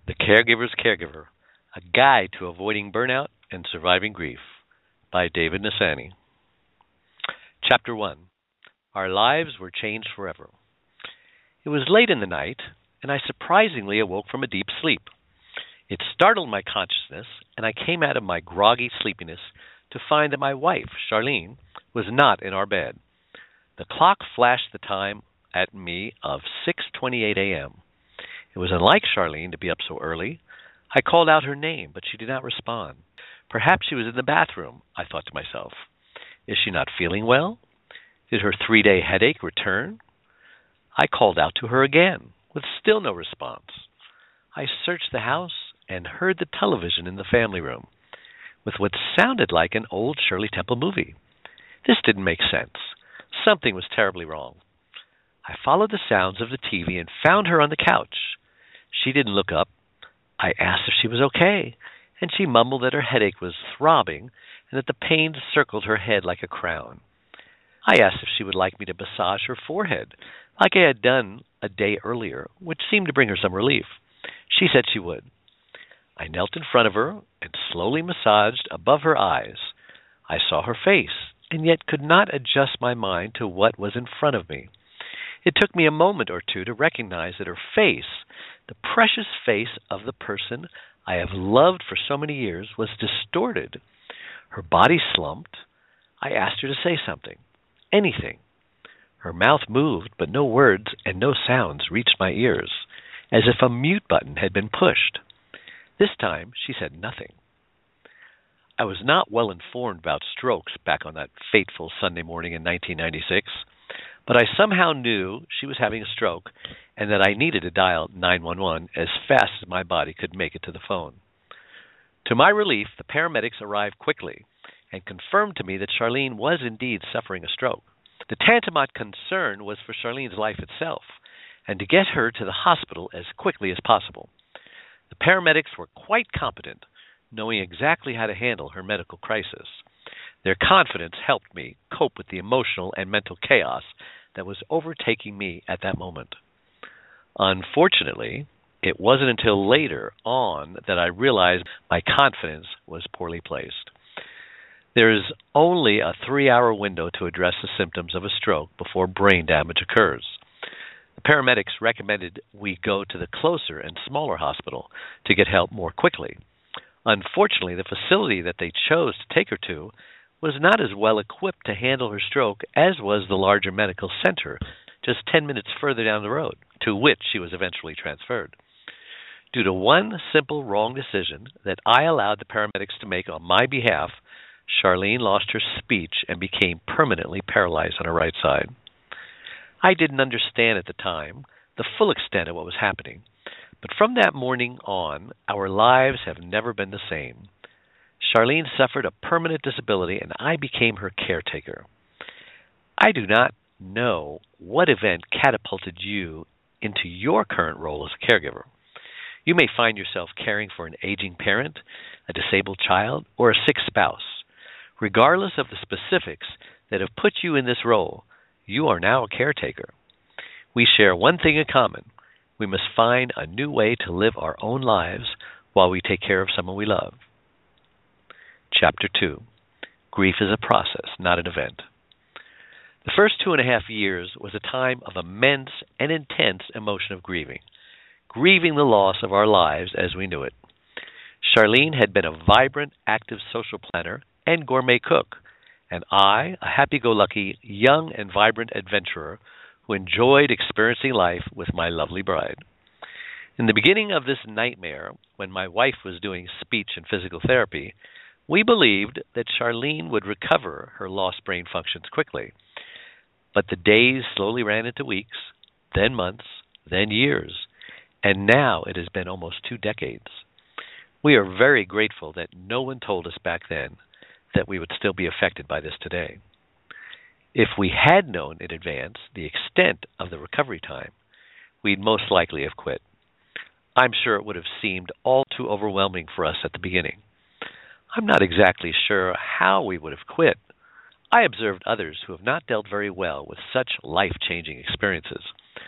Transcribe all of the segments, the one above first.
The Caregiver's Caregiver, A Guide to Avoiding Burnout and Surviving Grief by David Nasani. Chapter 1. Our Lives Were Changed Forever. It was late in the night, and I surprisingly awoke from a deep sleep. It startled my consciousness, and I came out of my groggy sleepiness to find that my wife, Charlene, was not in our bed. The clock flashed the time at me of 6:28 a.m. It was unlike Charlene to be up so early. I called out her name, but she did not respond. Perhaps she was in the bathroom, I thought to myself. Is she not feeling well? Did her 3-day headache return? I called out to her again, with still no response. I searched the house and heard the television in the family room, with what sounded like an old Shirley Temple movie. This didn't make sense. Something was terribly wrong. I followed the sounds of the TV and found her on the couch. She didn't look up. I asked if she was okay, and she mumbled that her headache was throbbing and that the pain circled her head like a crown. I asked if she would like me to massage her forehead, like I had done a day earlier, which seemed to bring her some relief. She said she would. I knelt in front of her and slowly massaged above her eyes. I saw her face, and yet could not adjust my mind to what was in front of me. It took me a moment or two to recognize that her face, the precious face of the person I have loved for so many years, was distorted. Her body slumped. I asked her to say something, anything. Her mouth moved, but no words and no sounds reached my ears, as if a mute button had been pushed. This time she said nothing. I was not well informed about strokes back on that fateful Sunday morning in 1996, but I somehow knew she was having a stroke and that I needed to dial 911 as fast as my body could make it to the phone. To my relief, the paramedics arrived quickly and confirmed to me that Charlene was indeed suffering a stroke. The tantamount concern was for Charlene's life itself and to get her to the hospital as quickly as possible. The paramedics were quite competent, knowing exactly how to handle her medical crisis. Their confidence helped me cope with the emotional and mental chaos that was overtaking me at that moment. Unfortunately, it wasn't until later on that I realized my confidence was poorly placed. There is only a 3-hour window to address the symptoms of a stroke before brain damage occurs. The paramedics recommended we go to the closer and smaller hospital to get help more quickly. Unfortunately, the facility that they chose to take her to was not as well equipped to handle her stroke as was the larger medical center just 10 minutes further down the road, to which she was eventually transferred. Due to one simple wrong decision that I allowed the paramedics to make on my behalf, Charlene lost her speech and became permanently paralyzed on her right side. I didn't understand at the time the full extent of what was happening, but from that morning on, our lives have never been the same. Charlene suffered a permanent disability, and I became her caretaker. I do not know what event catapulted you into your current role as a caregiver. You may find yourself caring for an aging parent, a disabled child, or a sick spouse. Regardless of the specifics that have put you in this role, you are now a caretaker. We share one thing in common. We must find a new way to live our own lives while we take care of someone we love. Chapter 2. Grief is a process, not an event. The first 2.5 years was a time of immense and intense emotion of grieving the loss of our lives as we knew it. Charlene had been a vibrant, active social planner and gourmet cook, and I, a happy-go-lucky, young and vibrant adventurer who enjoyed experiencing life with my lovely bride. In the beginning of this nightmare, when my wife was doing speech and physical therapy, we believed that Charlene would recover her lost brain functions quickly. But the days slowly ran into weeks, then months, then years, and now it has been almost 2 decades. We are very grateful that no one told us back then that we would still be affected by this today. If we had known in advance the extent of the recovery time, we'd most likely have quit. I'm sure it would have seemed all too overwhelming for us at the beginning. I'm not exactly sure how we would have quit. I observed others who have not dealt very well with such life-changing experiences.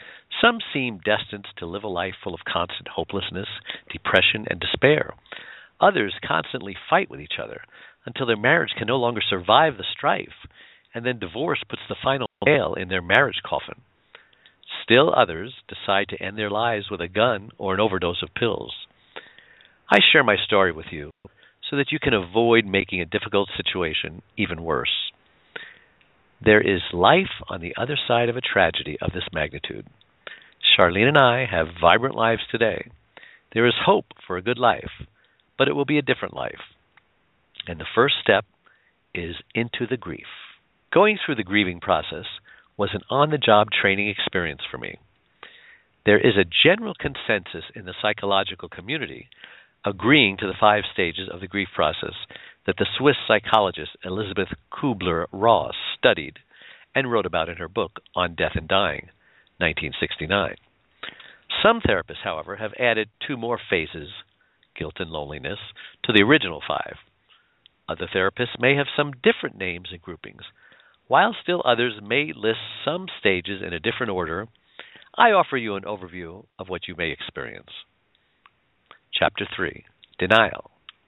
Some seem destined to live a life full of constant hopelessness, depression, and despair. Others constantly fight with each other until their marriage can no longer survive the strife, and then divorce puts the final nail in their marriage coffin. Still others decide to end their lives with a gun or an overdose of pills. I share my story with you so that you can avoid making a difficult situation even worse. There is life on the other side of a tragedy of this magnitude. Charlene and I have vibrant lives today. There is hope for a good life, but it will be a different life. And the first step is into the grief. Going through the grieving process was an on-the-job training experience for me. There is a general consensus in the psychological community agreeing to the 5 stages of the grief process that the Swiss psychologist Elisabeth Kübler-Ross studied and wrote about in her book On Death and Dying, 1969. Some therapists, however, have added 2 more phases, guilt and loneliness, to the original 5. Other therapists may have some different names and groupings. While still others may list some stages in a different order, I offer you an overview of what you may experience. Chapter 3, Denial.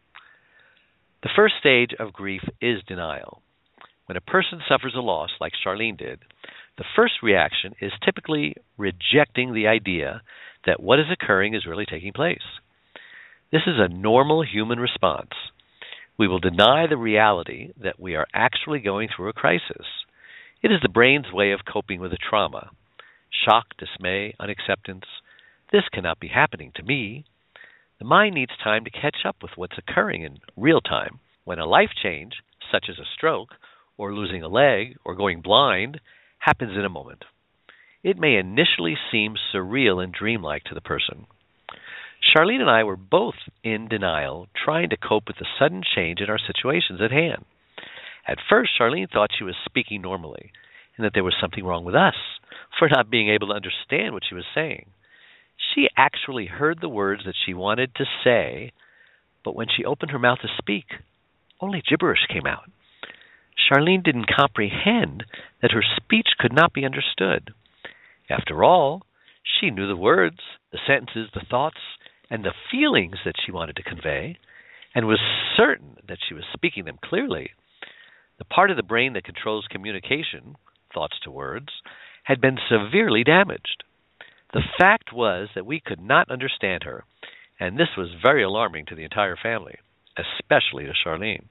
The first stage of grief is denial. When a person suffers a loss, like Charlene did, the first reaction is typically rejecting the idea that what is occurring is really taking place. This is a normal human response. We will deny the reality that we are actually going through a crisis. It is the brain's way of coping with a trauma. Shock, dismay, unacceptance. This cannot be happening to me. The mind needs time to catch up with what's occurring in real time. When a life change, such as a stroke, or losing a leg, or going blind, happens in a moment. It may initially seem surreal and dreamlike to the person. Charlene and I were both in denial, trying to cope with the sudden change in our situations at hand. At first, Charlene thought she was speaking normally, and that there was something wrong with us for not being able to understand what she was saying. She actually heard the words that she wanted to say, but when she opened her mouth to speak, only gibberish came out. Charlene didn't comprehend that her speech could not be understood. After all, she knew the words, the sentences, the thoughts, and the feelings that she wanted to convey, and was certain that she was speaking them clearly. The part of the brain that controls communication, thoughts to words, had been severely damaged. The fact was that we could not understand her, and this was very alarming to the entire family, especially to Charlene.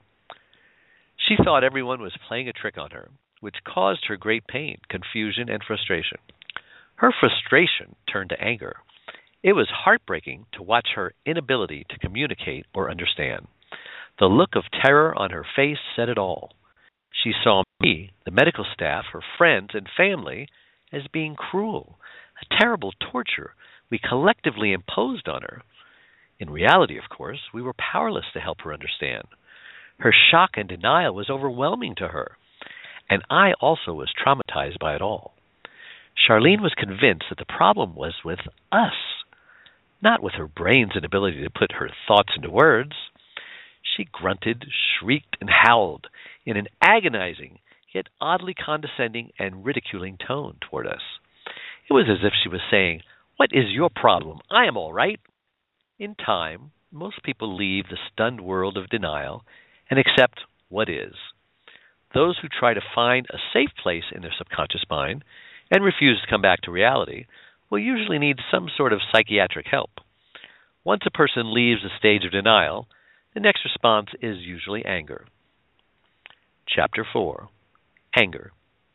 She thought everyone was playing a trick on her, which caused her great pain, confusion, and frustration. Her frustration turned to anger. It was heartbreaking to watch her inability to communicate or understand. The look of terror on her face said it all. She saw me, the medical staff, her friends, and family as being cruel, a terrible torture we collectively imposed on her. In reality, of course, we were powerless to help her understand. Her shock and denial was overwhelming to her, and I also was traumatized by it all. Charlene was convinced that the problem was with us, not with her brain's inability to put her thoughts into words. She grunted, shrieked, and howled in an agonizing, yet oddly condescending and ridiculing tone toward us. It was as if she was saying, "What is your problem? I am all right." In time, most people leave the stunned world of denial and accept what is. Those who try to find a safe place in their subconscious mind and refuse to come back to reality will usually need some sort of psychiatric help. Once a person leaves the stage of denial, the next response is usually anger. Chapter 4, Anger.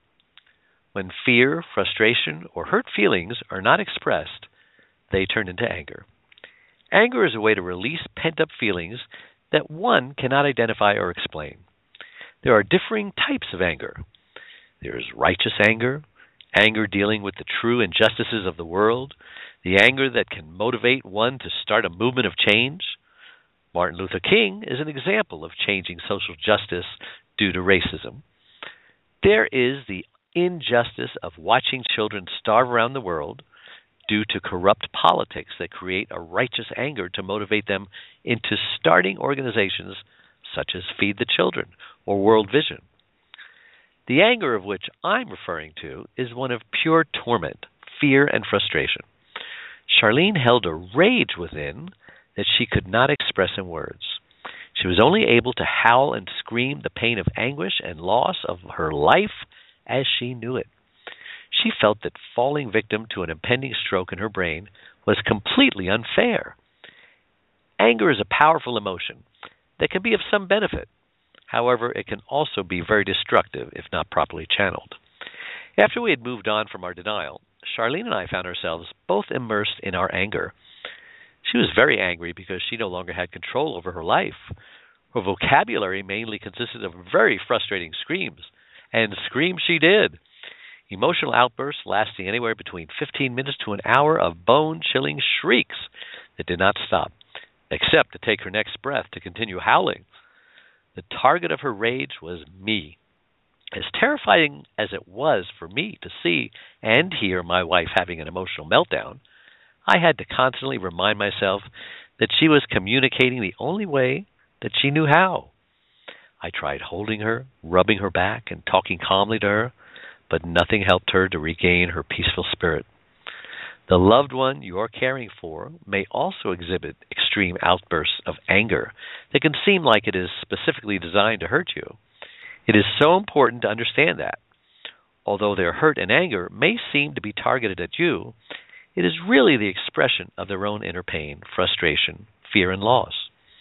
When fear, frustration, or hurt feelings are not expressed, they turn into anger. Anger is a way to release pent-up feelings that one cannot identify or explain. There are differing types of anger. There is righteous anger, anger dealing with the true injustices of the world, the anger that can motivate one to start a movement of change. Martin Luther King is an example of changing social justice due to racism. There is the injustice of watching children starve around the world due to corrupt politics that create a righteous anger to motivate them into starting organizations such as Feed the Children or World Vision. The anger of which I'm referring to is one of pure torment, fear and frustration. Charlene held a rage within that she could not express in words. She was only able to howl and scream the pain of anguish and loss of her life as she knew it. She felt that falling victim to an impending stroke in her brain was completely unfair. Anger is a powerful emotion that can be of some benefit. However, it can also be very destructive if not properly channeled. After we had moved on from our denial, Charlene and I found ourselves both immersed in our anger. She was very angry because she no longer had control over her life. Her vocabulary mainly consisted of very frustrating screams, and scream she did. Emotional outbursts lasting anywhere between 15 minutes to an hour of bone-chilling shrieks that did not stop, except to take her next breath to continue howling. The target of her rage was me. As terrifying as it was for me to see and hear my wife having an emotional meltdown, I had to constantly remind myself that she was communicating the only way that she knew how. I tried holding her, rubbing her back, and talking calmly to her, but nothing helped her to regain her peaceful spirit. The loved one you are caring for may also exhibit extreme outbursts of anger that can seem like it is specifically designed to hurt you. It is so important to understand that, although their hurt and anger may seem to be targeted at you, it is really the expression of their own inner pain, frustration, fear, and loss.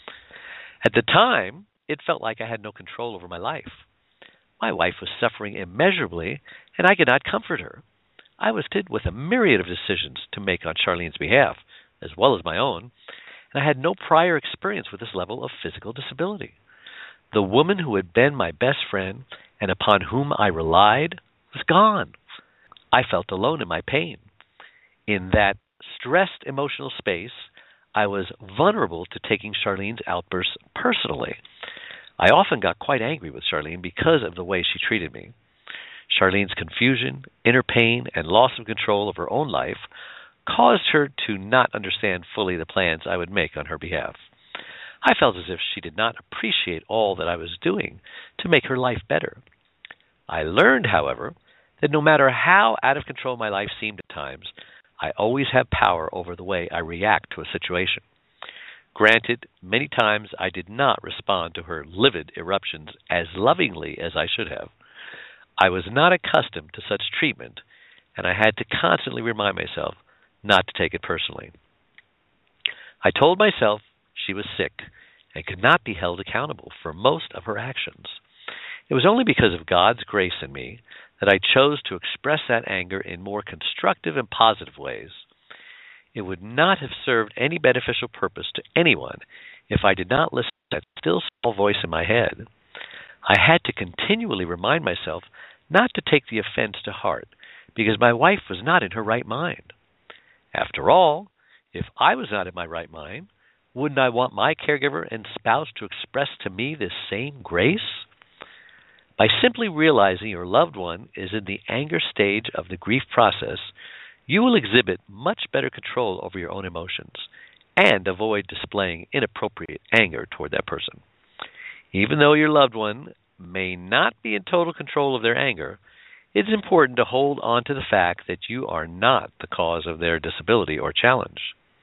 At the time, it felt like I had no control over my life. My wife was suffering immeasurably, and I could not comfort her. I was hit with a myriad of decisions to make on Charlene's behalf, as well as my own, and I had no prior experience with this level of physical disability. The woman who had been my best friend and upon whom I relied was gone. I felt alone in my pain. In that stressed emotional space, I was vulnerable to taking Charlene's outbursts personally. I often got quite angry with Charlene because of the way she treated me. Charlene's confusion, inner pain, and loss of control of her own life caused her to not understand fully the plans I would make on her behalf. I felt as if she did not appreciate all that I was doing to make her life better. I learned, however, that no matter how out of control my life seemed at times, I always have power over the way I react to a situation. Granted, many times I did not respond to her livid eruptions as lovingly as I should have. I was not accustomed to such treatment, and I had to constantly remind myself not to take it personally. I told myself she was sick and could not be held accountable for most of her actions. It was only because of God's grace in me that I chose to express that anger in more constructive and positive ways. It would not have served any beneficial purpose to anyone if I did not listen to that still small voice in my head. I had to continually remind myself not to take the offense to heart because my wife was not in her right mind. After all, if I was not in my right mind, wouldn't I want my caregiver and spouse to express to me this same grace? By simply realizing your loved one is in the anger stage of the grief process, you will exhibit much better control over your own emotions and avoid displaying inappropriate anger toward that person. Even though your loved one may not be in total control of their anger, it is important to hold on to the fact that you are not the cause of their disability or challenge.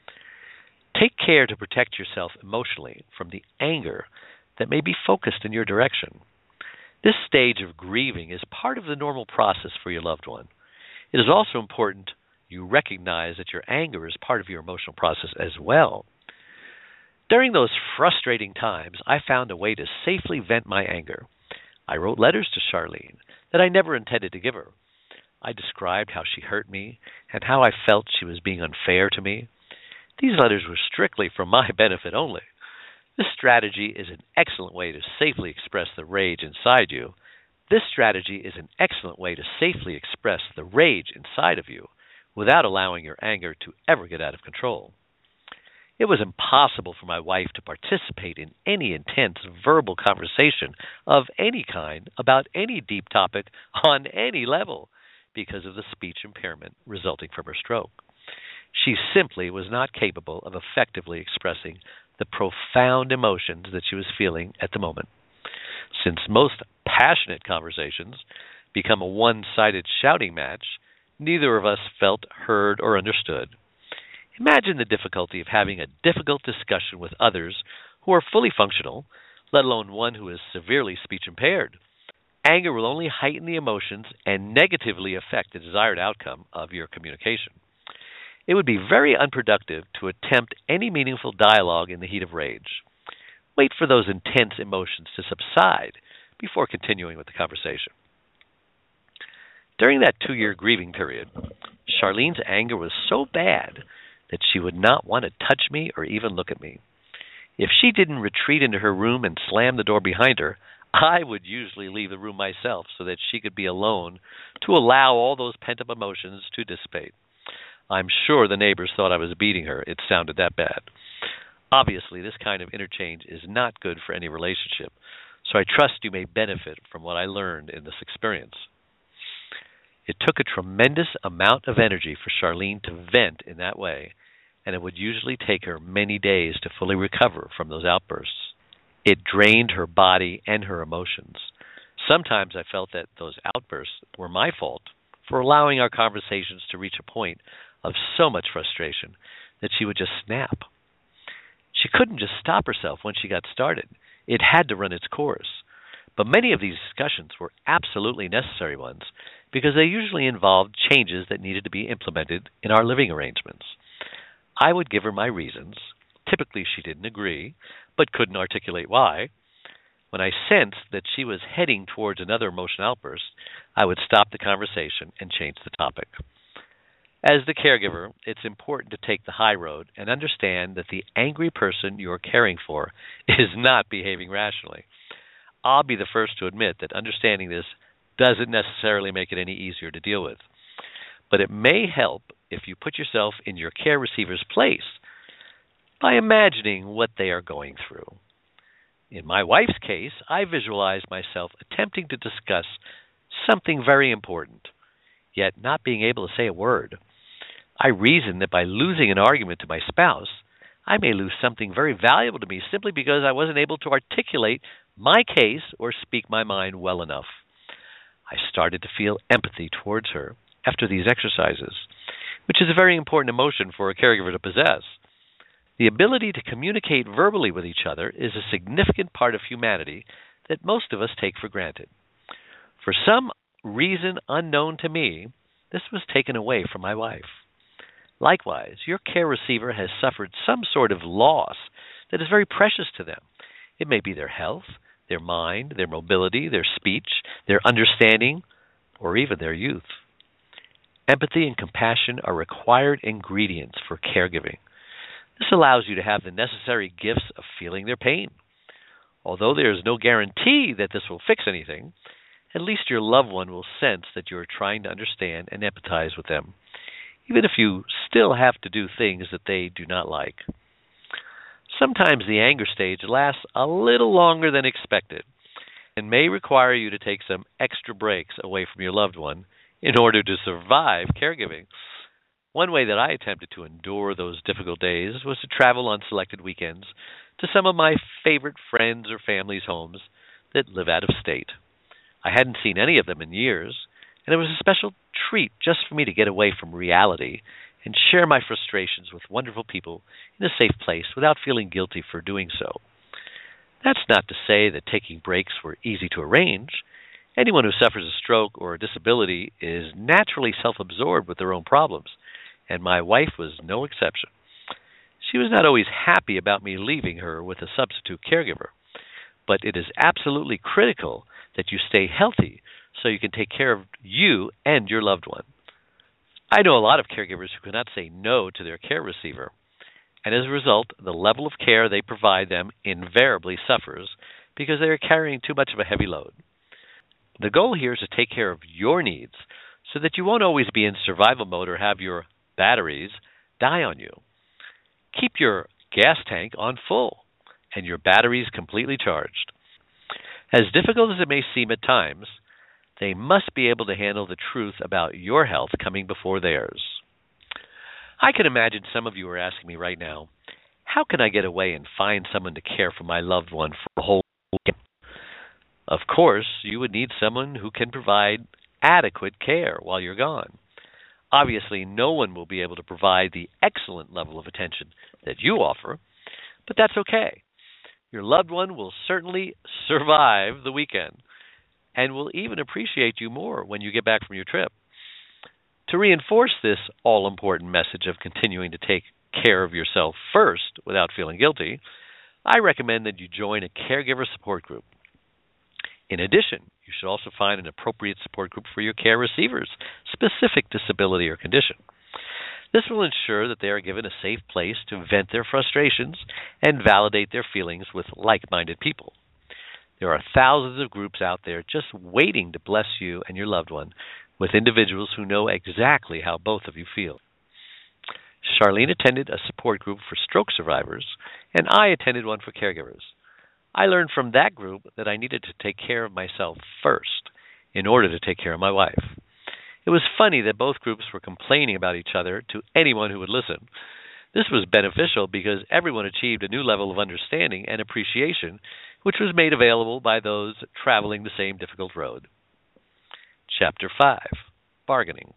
Take care to protect yourself emotionally from the anger that may be focused in your direction. This stage of grieving is part of the normal process for your loved one. It is also important you recognize that your anger is part of your emotional process as well. During those frustrating times, I found a way to safely vent my anger. I wrote letters to Charlene that I never intended to give her. I described how she hurt me and how I felt she was being unfair to me. These letters were strictly for my benefit only. This strategy is an excellent way to safely express the rage inside you. This strategy is an excellent way to safely express the rage inside of you without allowing your anger to ever get out of control. It was impossible for my wife to participate in any intense verbal conversation of any kind about any deep topic on any level because of the speech impairment resulting from her stroke. She simply was not capable of effectively expressing the profound emotions that she was feeling at the moment. Since most passionate conversations become a one-sided shouting match, Neither of us felt heard or understood. Imagine the difficulty of having a difficult discussion with others who are fully functional, let alone one who is severely speech impaired. Anger will only heighten the emotions and negatively affect the desired outcome of your communication. It would be very unproductive to attempt any meaningful dialogue in the heat of rage. Wait for those intense emotions to subside before continuing with the conversation. During that 2-year grieving period, Charlene's anger was so bad that she would not want to touch me or even look at me. If she didn't retreat into her room and slam the door behind her, I would usually leave the room myself so that she could be alone to allow all those pent-up emotions to dissipate. I'm sure the neighbors thought I was beating her. It sounded that bad. Obviously, this kind of interchange is not good for any relationship, so I trust you may benefit from what I learned in this experience. It took a tremendous amount of energy for Charlene to vent in that way, and it would usually take her many days to fully recover from those outbursts. It drained her body and her emotions. Sometimes I felt that those outbursts were my fault for allowing our conversations to reach a point of so much frustration that she would just snap. She couldn't just stop herself when she got started. It had to run its course. But many of these discussions were absolutely necessary ones because they usually involved changes that needed to be implemented in our living arrangements. I would give her my reasons. Typically she didn't agree, but couldn't articulate why. When I sensed that she was heading towards another emotional outburst, I would stop the conversation and change the topic. As the caregiver, it's important to take the high road and understand that the angry person you're caring for is not behaving rationally. I'll be the first to admit that understanding this doesn't necessarily make it any easier to deal with. But it may help if you put yourself in your care receiver's place by imagining what they are going through. In my wife's case, I visualized myself attempting to discuss something very important, yet not being able to say a word. I reasoned that by losing an argument to my spouse, I may lose something very valuable to me simply because I wasn't able to articulate my case or speak my mind well enough. I started to feel empathy towards her after these exercises, which is a very important emotion for a caregiver to possess. The ability to communicate verbally with each other is a significant part of humanity that most of us take for granted. For some reason unknown to me, this was taken away from my wife. Likewise, your care receiver has suffered some sort of loss that is very precious to them. It may be their health, their mind, their mobility, their speech, their understanding, or even their youth. Empathy and compassion are required ingredients for caregiving. This allows you to have the necessary gifts of feeling their pain. Although there is no guarantee that this will fix anything, at least your loved one will sense that you are trying to understand and empathize with them, even if you still have to do things that they do not like. Sometimes the anger stage lasts a little longer than expected and may require you to take some extra breaks away from your loved one in order to survive caregiving. One way that I attempted to endure those difficult days was to travel on selected weekends to some of my favorite friends' or families' homes that live out of state. I hadn't seen any of them in years, and it was a special treat just for me to get away from reality and share my frustrations with wonderful people in a safe place without feeling guilty for doing so. That's not to say that taking breaks were easy to arrange. Anyone who suffers a stroke or a disability is naturally self-absorbed with their own problems, and my wife was no exception. She was not always happy about me leaving her with a substitute caregiver, but it is absolutely critical that you stay healthy so you can take care of you and your loved one. I know a lot of caregivers who cannot say no to their care receiver, and as a result, the level of care they provide them invariably suffers because they are carrying too much of a heavy load. The goal here is to take care of your needs so that you won't always be in survival mode or have your batteries die on you. Keep your gas tank on full and your batteries completely charged. As difficult as it may seem at times, they must be able to handle the truth about your health coming before theirs. I can imagine some of you are asking me right now, how can I get away and find someone to care for my loved one for a whole week? Of course, you would need someone who can provide adequate care while you're gone. Obviously, no one will be able to provide the excellent level of attention that you offer, but that's okay. Your loved one will certainly survive the weekend and will even appreciate you more when you get back from your trip. To reinforce this all-important message of continuing to take care of yourself first without feeling guilty, I recommend that you join a caregiver support group. In addition, you should also find an appropriate support group for your care receiver's specific disability or condition. This will ensure that they are given a safe place to vent their frustrations and validate their feelings with like-minded people. There are thousands of groups out there just waiting to bless you and your loved one with individuals who know exactly how both of you feel. Charlene attended a support group for stroke survivors, and I attended one for caregivers. I learned from that group that I needed to take care of myself first in order to take care of my wife. It was funny that both groups were complaining about each other to anyone who would listen. This was beneficial because everyone achieved a new level of understanding and appreciation, which was made available by those traveling the same difficult road. Chapter 5. Bargaining.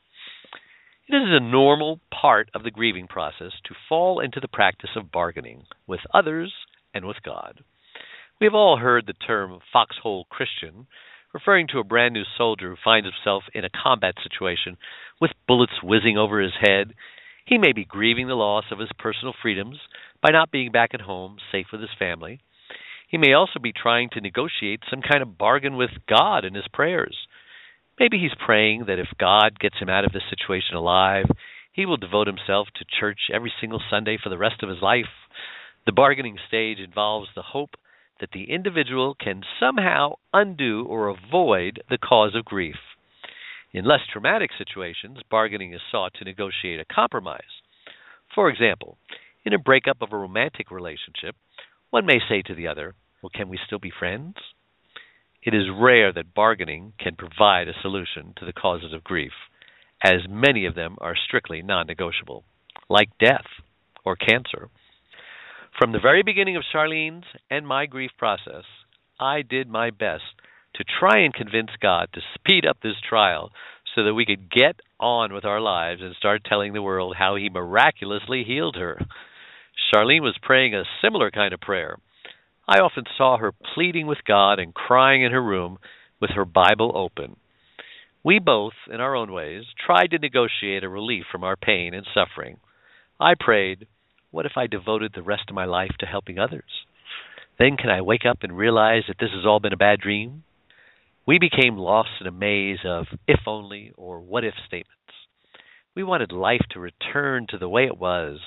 It is a normal part of the grieving process to fall into the practice of bargaining with others and with God. We have all heard the term foxhole Christian, referring to a brand new soldier who finds himself in a combat situation with bullets whizzing over his head. He may be grieving the loss of his personal freedoms by not being back at home, safe with his family. He may also be trying to negotiate some kind of bargain with God in his prayers. Maybe he's praying that if God gets him out of this situation alive, he will devote himself to church every single Sunday for the rest of his life. The bargaining stage involves the hope that the individual can somehow undo or avoid the cause of grief. In less traumatic situations, bargaining is sought to negotiate a compromise. For example, in a breakup of a romantic relationship, one may say to the other, "Well, can we still be friends?" It is rare that bargaining can provide a solution to the causes of grief, as many of them are strictly non-negotiable, like death or cancer. From the very beginning of Charlene's and my grief process, I did my best to try and convince God to speed up this trial so that we could get on with our lives and start telling the world how He miraculously healed her. Charlene was praying a similar kind of prayer. I often saw her pleading with God and crying in her room with her Bible open. We both, in our own ways, tried to negotiate a relief from our pain and suffering. I prayed, "What if I devoted the rest of my life to helping others? Then can I wake up and realize that this has all been a bad dream?" We became lost in a maze of if only or what if statements. We wanted life to return to the way it was.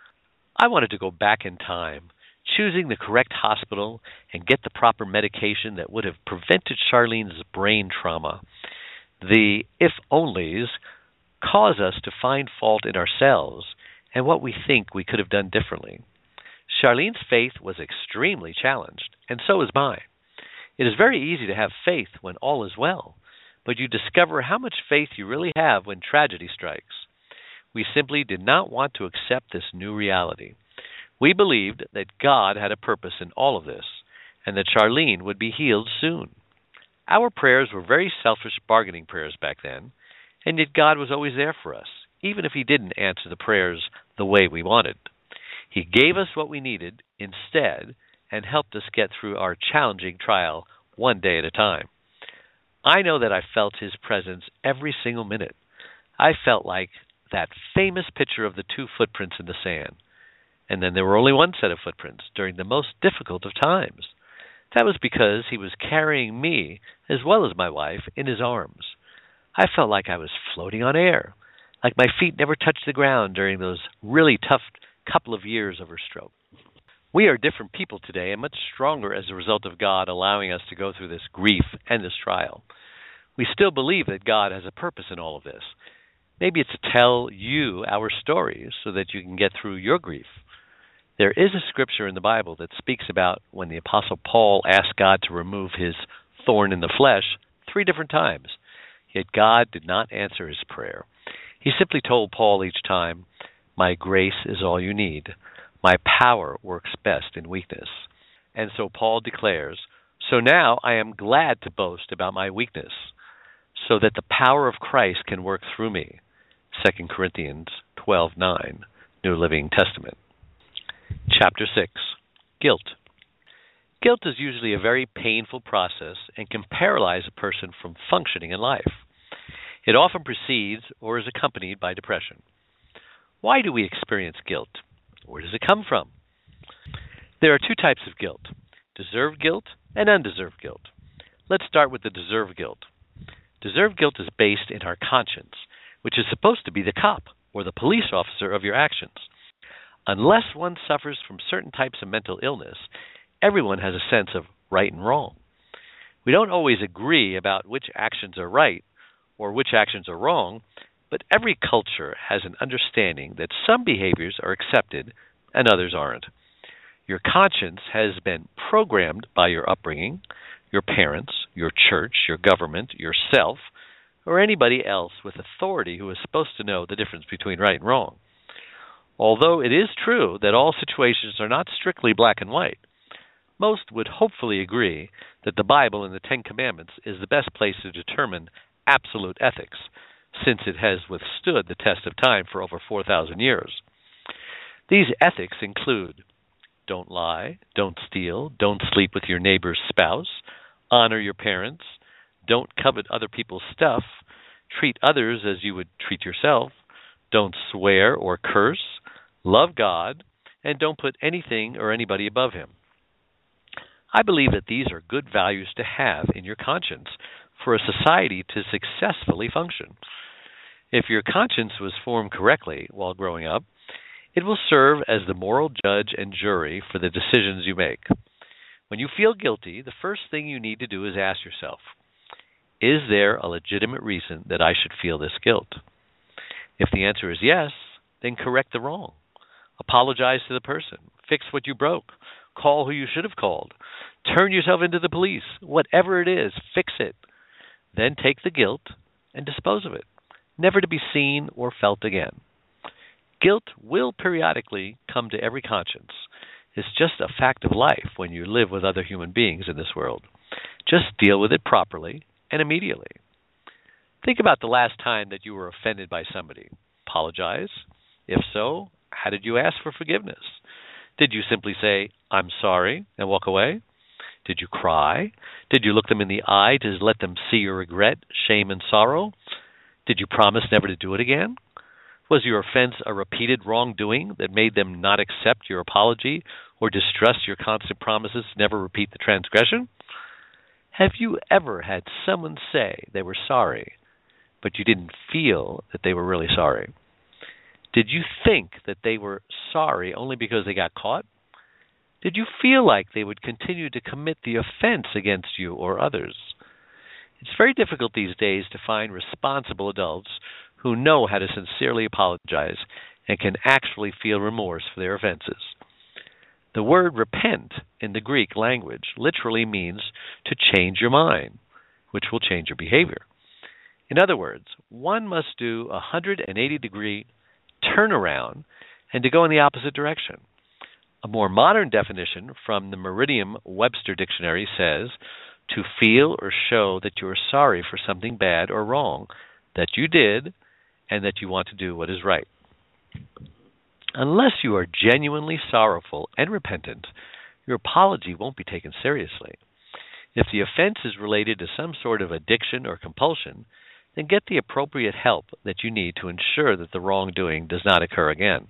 I wanted to go back in time, choosing the correct hospital and get the proper medication that would have prevented Charlene's brain trauma. The if-onlys cause us to find fault in ourselves and what we think we could have done differently. Charlene's faith was extremely challenged, and so is mine. It is very easy to have faith when all is well, but you discover how much faith you really have when tragedy strikes. We simply did not want to accept this new reality. We believed that God had a purpose in all of this, and that Charlene would be healed soon. Our prayers were very selfish bargaining prayers back then, and yet God was always there for us, even if He didn't answer the prayers the way we wanted. He gave us what we needed instead and helped us get through our challenging trial one day at a time. I know that I felt His presence every single minute. I felt like that famous picture of the two footprints in the sand. And then there were only one set of footprints during the most difficult of times. That was because He was carrying me, as well as my wife, in His arms. I felt like I was floating on air, like my feet never touched the ground during those really tough couple of years of her stroke. We are different people today and much stronger as a result of God allowing us to go through this grief and this trial. We still believe that God has a purpose in all of this. Maybe it's to tell you our stories so that you can get through your grief. There is a scripture in the Bible that speaks about when the Apostle Paul asked God to remove his thorn in the flesh 3 different times. Yet God did not answer his prayer. He simply told Paul each time, "My grace is all you need. My power works best in weakness." And so Paul declares, "So now I am glad to boast about my weakness, so that the power of Christ can work through me. 2 Corinthians 12:9, New Living Testament. Chapter 6, Guilt. Guilt is usually a very painful process and can paralyze a person from functioning in life. It often precedes or is accompanied by depression. Why do we experience guilt? Where does it come from? There are two types of guilt: deserved guilt and undeserved guilt. Let's start with the deserved guilt. Deserved guilt is based in our conscience, which is supposed to be the cop or the police officer of your actions. Unless one suffers from certain types of mental illness, everyone has a sense of right and wrong. We don't always agree about which actions are right or which actions are wrong, but every culture has an understanding that some behaviors are accepted and others aren't. Your conscience has been programmed by your upbringing, your parents, your church, your government, yourself, or anybody else with authority who is supposed to know the difference between right and wrong. Although it is true that all situations are not strictly black and white, most would hopefully agree that the Bible and the Ten Commandments is the best place to determine absolute ethics, since it has withstood the test of time for over 4,000 years. These ethics include: don't lie, don't steal, don't sleep with your neighbor's spouse, honor your parents, don't covet other people's stuff, treat others as you would treat yourself, don't swear or curse, love God, and don't put anything or anybody above him. I believe that these are good values to have in your conscience for a society to successfully function. If your conscience was formed correctly while growing up, it will serve as the moral judge and jury for the decisions you make. When you feel guilty, the first thing you need to do is ask yourself, is there a legitimate reason that I should feel this guilt? If the answer is yes, then correct the wrong. Apologize to the person. Fix what you broke. Call who you should have called. Turn yourself into the police. Whatever it is, fix it. Then take the guilt and dispose of it, never to be seen or felt again. Guilt will periodically come to every conscience. It's just a fact of life when you live with other human beings in this world. Just deal with it properly and immediately. Think about the last time that you were offended by somebody. Apologize. If so, how did you ask for forgiveness? Did you simply say, "I'm sorry," and walk away? Did you cry? Did you look them in the eye to let them see your regret, shame, and sorrow? Did you promise never to do it again? Was your offense a repeated wrongdoing that made them not accept your apology or distrust your constant promises to never repeat the transgression? Have you ever had someone say they were sorry, but you didn't feel that they were really sorry? Did you think that they were sorry only because they got caught? Did you feel like they would continue to commit the offense against you or others? It's very difficult these days to find responsible adults who know how to sincerely apologize and can actually feel remorse for their offenses. The word repent in the Greek language literally means to change your mind, which will change your behavior. In other words, one must do a 180-degree turnaround and to go in the opposite direction. A more modern definition from the Merriam-Webster dictionary says to feel or show that you are sorry for something bad or wrong that you did and that you want to do what is right. Unless you are genuinely sorrowful and repentant, your apology won't be taken seriously. If the offense is related to some sort of addiction or compulsion, then get the appropriate help that you need to ensure that the wrongdoing does not occur again.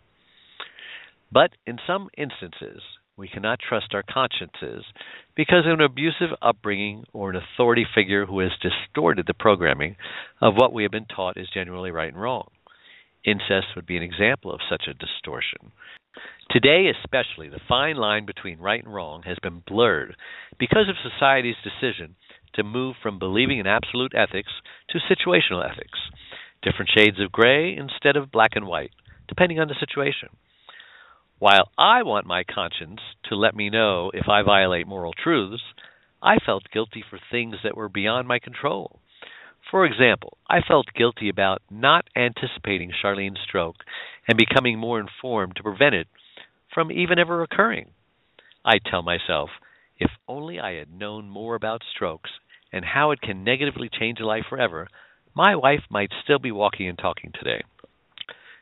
But in some instances, we cannot trust our consciences because of an abusive upbringing or an authority figure who has distorted the programming of what we have been taught is genuinely right and wrong. Incest would be an example of such a distortion. Today especially, the fine line between right and wrong has been blurred because of society's decision to move from believing in absolute ethics to situational ethics, different shades of gray instead of black and white, depending on the situation. While I want my conscience to let me know if I violate moral truths, I felt guilty for things that were beyond my control. For example, I felt guilty about not anticipating Charlene's stroke and becoming more informed to prevent it from even ever occurring. I tell myself, if only I had known more about strokes and how it can negatively change a life forever, my wife might still be walking and talking today.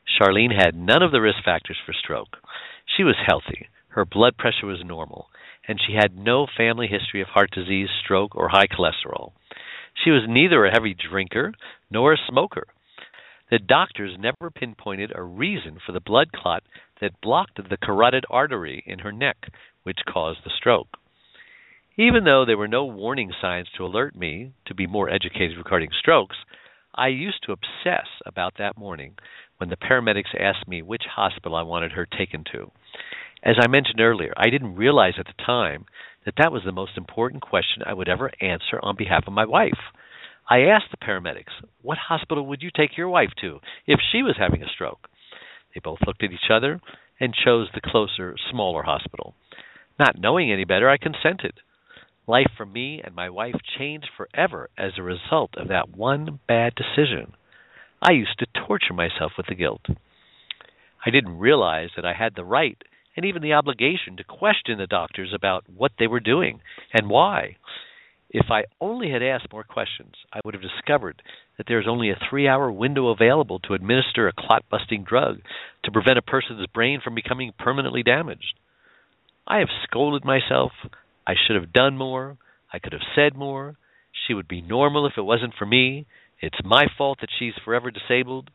Charlene had none of the risk factors for stroke. She was healthy, her blood pressure was normal, and she had no family history of heart disease, stroke, or high cholesterol. She was neither a heavy drinker nor a smoker. The doctors never pinpointed a reason for the blood clot that blocked the carotid artery in her neck, which caused the stroke. Even though there were no warning signs to alert me to be more educated regarding strokes, I used to obsess about that morning when the paramedics asked me which hospital I wanted her taken to. As I mentioned earlier, I didn't realize at the time that that was the most important question I would ever answer on behalf of my wife. I asked the paramedics, "What hospital would you take your wife to if she was having a stroke?" They both looked at each other and chose the closer, smaller hospital. Not knowing any better, I consented. Life for me and my wife changed forever as a result of that one bad decision. I used to torture myself with the guilt. I didn't realize that I had the right and even the obligation to question the doctors about what they were doing and why. If I only had asked more questions, I would have discovered that there is only a 3-hour window available to administer a clot-busting drug to prevent a person's brain from becoming permanently damaged. I have scolded myself. I should have done more. I could have said more. She would be normal if it wasn't for me. It's my fault that she's forever disabled.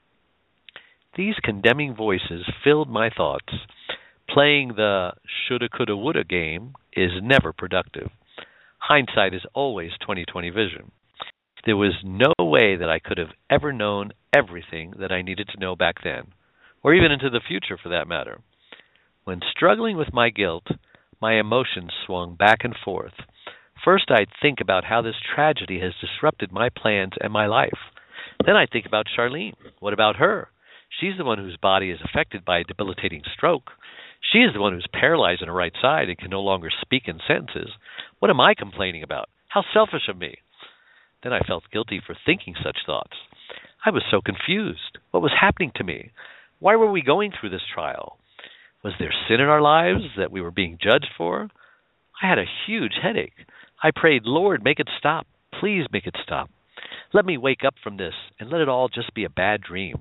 These condemning voices filled my thoughts. Playing the shoulda, coulda, woulda game is never productive. Hindsight is always 20/20 vision. There was no way that I could have ever known everything that I needed to know back then, or even into the future for that matter. When struggling with my guilt, my emotions swung back and forth. First, I'd think about how this tragedy has disrupted my plans and my life. Then I'd think about Charlene. What about her? She's the one whose body is affected by a debilitating stroke. She is the one who's paralyzed on her right side and can no longer speak in sentences. What am I complaining about? How selfish of me. Then I felt guilty for thinking such thoughts. I was so confused. What was happening to me? Why were we going through this trial? Was there sin in our lives that we were being judged for? I had a huge headache. I prayed, "Lord, make it stop. Please make it stop. Let me wake up from this and let it all just be a bad dream."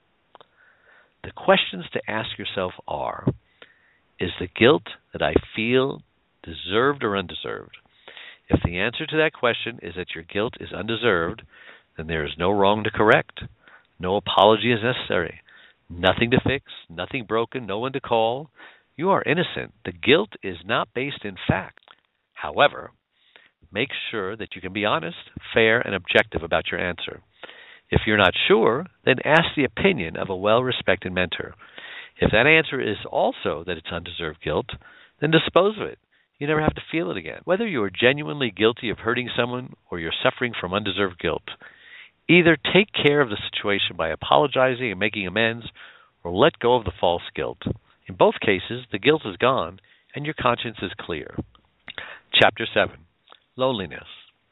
The questions to ask yourself are, is the guilt that I feel deserved or undeserved? If the answer to that question is that your guilt is undeserved, then there is no wrong to correct. No apology is necessary. Nothing to fix, nothing broken, no one to call. You are innocent. The guilt is not based in fact. However, make sure that you can be honest, fair, and objective about your answer. If you're not sure, then ask the opinion of a well-respected mentor. If that answer is also that it's undeserved guilt, then dispose of it. You never have to feel it again. Whether you are genuinely guilty of hurting someone or you're suffering from undeserved guilt, either take care of the situation by apologizing and making amends, or let go of the false guilt. In both cases, the guilt is gone and your conscience is clear. Chapter 7. Loneliness.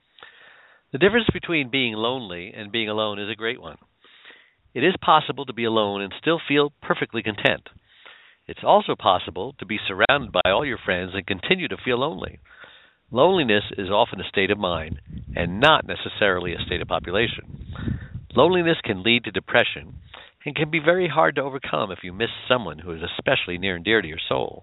The difference between being lonely and being alone is a great one. It is possible to be alone and still feel perfectly content. It's also possible to be surrounded by all your friends and continue to feel lonely. Loneliness is often a state of mind and not necessarily a state of population. Loneliness can lead to depression and can be very hard to overcome if you miss someone who is especially near and dear to your soul.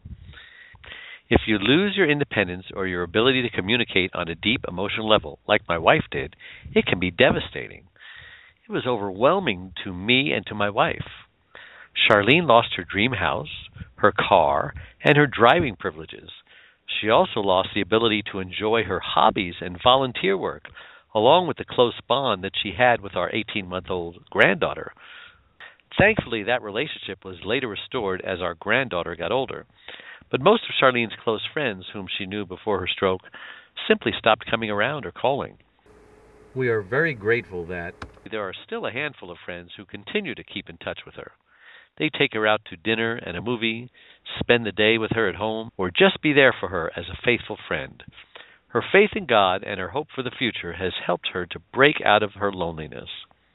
If you lose your independence or your ability to communicate on a deep emotional level, like my wife did, it can be devastating. It was overwhelming to me and to my wife. Charlene lost her dream house, her car, and her driving privileges. She also lost the ability to enjoy her hobbies and volunteer work, along with the close bond that she had with our 18-month-old granddaughter. Thankfully, that relationship was later restored as our granddaughter got older. But most of Charlene's close friends, whom she knew before her stroke, simply stopped coming around or calling. We are very grateful that there are still a handful of friends who continue to keep in touch with her. They take her out to dinner and a movie, spend the day with her at home, or just be there for her as a faithful friend. Her faith in God and her hope for the future has helped her to break out of her loneliness.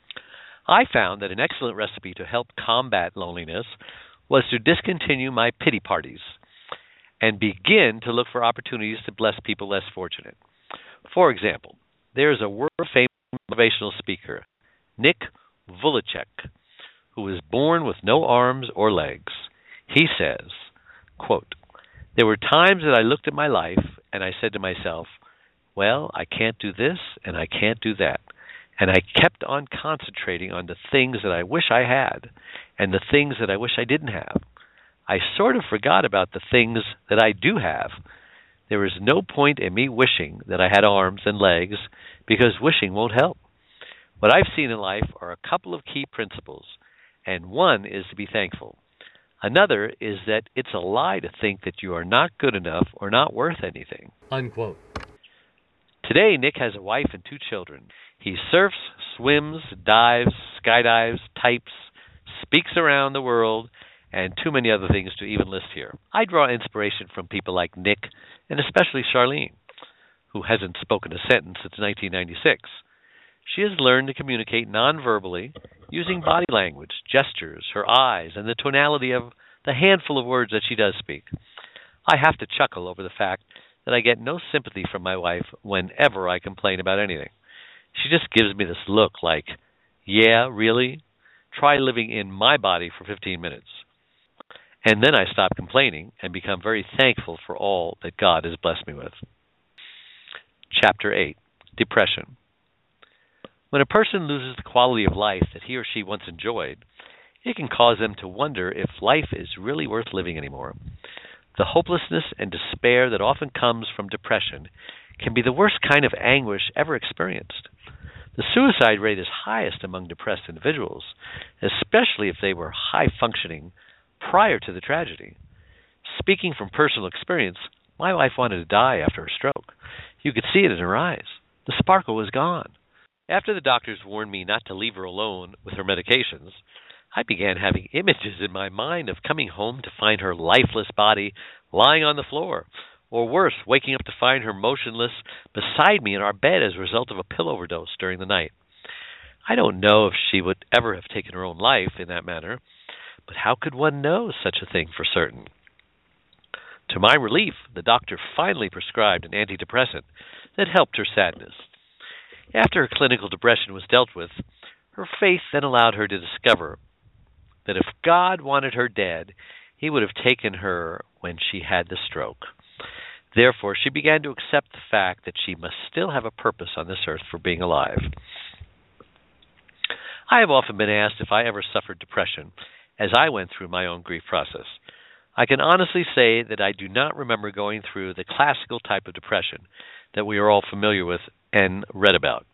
I found that an excellent recipe to help combat loneliness was to discontinue my pity parties and begin to look for opportunities to bless people less fortunate. For example, there is a world-famous motivational speaker, Nick Vujicic, who was born with no arms or legs. He says, quote, "There were times that I looked at my life and I said to myself, well, I can't do this and I can't do that. And I kept on concentrating on the things that I wish I had and the things that I wish I didn't have. I sort of forgot about the things that I do have. There is no point in me wishing that I had arms and legs because wishing won't help. What I've seen in life are a couple of key principles, and one is to be thankful. Another is that it's a lie to think that you are not good enough or not worth anything." Unquote. Today, Nick has a wife and 2 children. He surfs, swims, dives, skydives, types, speaks around the world, and too many other things to even list here. I draw inspiration from people like Nick, and especially Charlene, who hasn't spoken a sentence since 1996. She has learned to communicate non-verbally using body language, gestures, her eyes, and the tonality of the handful of words that she does speak. I have to chuckle over the fact that I get no sympathy from my wife whenever I complain about anything. She just gives me this look like, yeah, really? Try living in my body for 15 minutes. And then I stop complaining and become very thankful for all that God has blessed me with. Chapter 8, Depression. When a person loses the quality of life that he or she once enjoyed, it can cause them to wonder if life is really worth living anymore. The hopelessness and despair that often comes from depression can be the worst kind of anguish ever experienced. The suicide rate is highest among depressed individuals, especially if they were high-functioning prior to the tragedy. Speaking from personal experience, my wife wanted to die after a stroke. You could see it in her eyes. The sparkle was gone. After the doctors warned me not to leave her alone with her medications, I began having images in my mind of coming home to find her lifeless body lying on the floor, or worse, waking up to find her motionless beside me in our bed as a result of a pill overdose during the night. I don't know if she would ever have taken her own life in that manner, but how could one know such a thing for certain? To my relief, the doctor finally prescribed an antidepressant that helped her sadness. After her clinical depression was dealt with, her faith then allowed her to discover that if God wanted her dead, he would have taken her when she had the stroke. Therefore, she began to accept the fact that she must still have a purpose on this earth for being alive. I have often been asked if I ever suffered depression as I went through my own grief process. I can honestly say that I do not remember going through the classical type of depression that we are all familiar with and read about.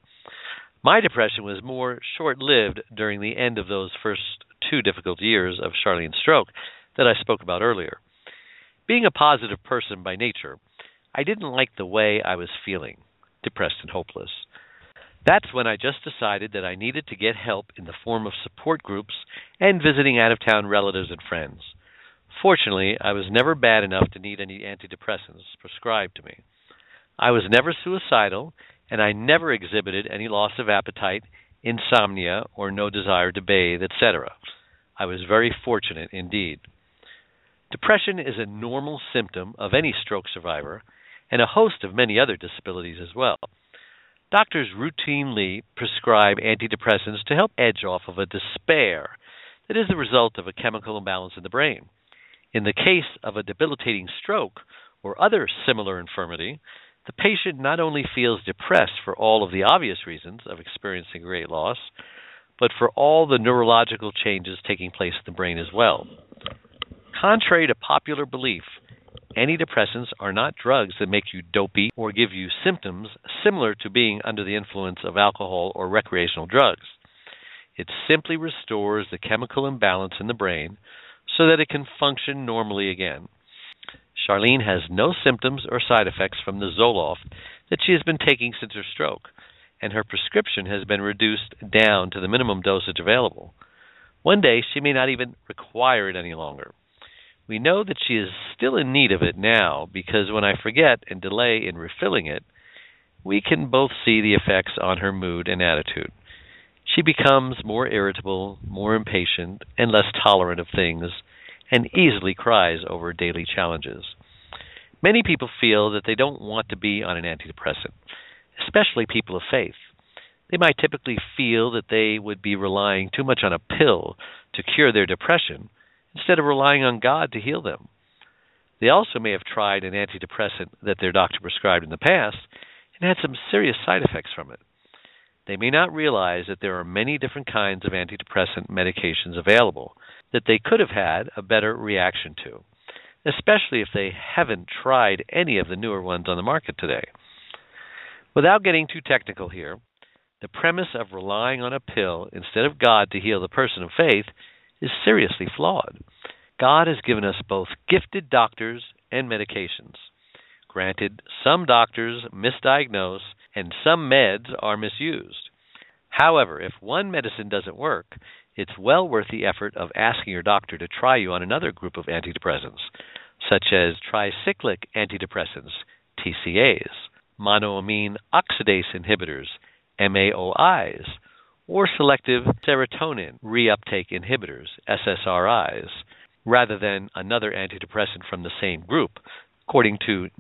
My depression was more short-lived during the end of those first 2 difficult years of Charlene's stroke that I spoke about earlier. Being a positive person by nature, I didn't like the way I was feeling, depressed and hopeless. That's when I just decided that I needed to get help in the form of support groups and visiting out-of-town relatives and friends. Fortunately, I was never bad enough to need any antidepressants prescribed to me. I was never suicidal, and I never exhibited any loss of appetite, insomnia, or no desire to bathe, etc. I was very fortunate indeed. Depression is a normal symptom of any stroke survivor and a host of many other disabilities as well. Doctors routinely prescribe antidepressants to help edge off of a despair that is the result of a chemical imbalance in the brain. In the case of a debilitating stroke or other similar infirmity, the patient not only feels depressed for all of the obvious reasons of experiencing great loss, but for all the neurological changes taking place in the brain as well. Contrary to popular belief, antidepressants are not drugs that make you dopey or give you symptoms similar to being under the influence of alcohol or recreational drugs. It simply restores the chemical imbalance in the brain so that it can function normally again. Charlene has no symptoms or side effects from the Zoloft that she has been taking since her stroke, and her prescription has been reduced down to the minimum dosage available. One day, she may not even require it any longer. We know that she is still in need of it now because when I forget and delay in refilling it, we can both see the effects on her mood and attitude. She becomes more irritable, more impatient, and less tolerant of things, and easily cries over daily challenges. Many people feel that they don't want to be on an antidepressant, especially people of faith. They might typically feel that they would be relying too much on a pill to cure their depression instead of relying on God to heal them. They also may have tried an antidepressant that their doctor prescribed in the past and had some serious side effects from it. They may not realize that there are many different kinds of antidepressant medications available that they could have had a better reaction to, especially if they haven't tried any of the newer ones on the market today. Without getting too technical here, the premise of relying on a pill instead of God to heal the person of faith is seriously flawed. God has given us both gifted doctors and medications. Granted, some doctors misdiagnose and some meds are misused. However, if one medicine doesn't work, it's well worth the effort of asking your doctor to try you on another group of antidepressants, such as tricyclic antidepressants, TCAs, monoamine oxidase inhibitors, MAOIs, or selective serotonin reuptake inhibitors, SSRIs, rather than another antidepressant from the same group, according to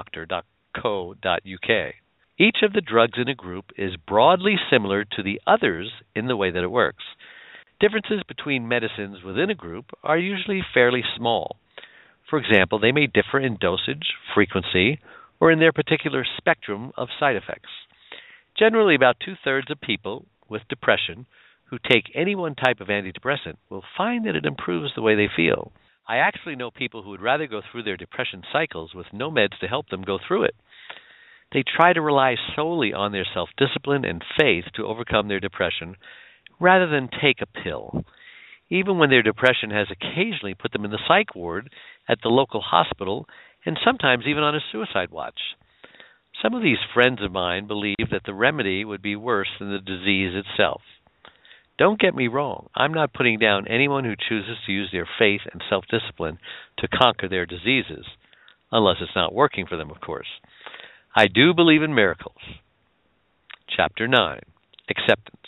netdoctor.co.uk. Each of the drugs in a group is broadly similar to the others in the way that it works. Differences between medicines within a group are usually fairly small. For example, they may differ in dosage, frequency, or in their particular spectrum of side effects. Generally, about 2/3 of people with depression who take any one type of antidepressant will find that it improves the way they feel. I actually know people who would rather go through their depression cycles with no meds to help them go through it. They try to rely solely on their self-discipline and faith to overcome their depression rather than take a pill, even when their depression has occasionally put them in the psych ward at the local hospital and sometimes even on a suicide watch. Some of these friends of mine believe that the remedy would be worse than the disease itself. Don't get me wrong, I'm not putting down anyone who chooses to use their faith and self-discipline to conquer their diseases, unless it's not working for them, of course. I do believe in miracles. Chapter 9, Acceptance.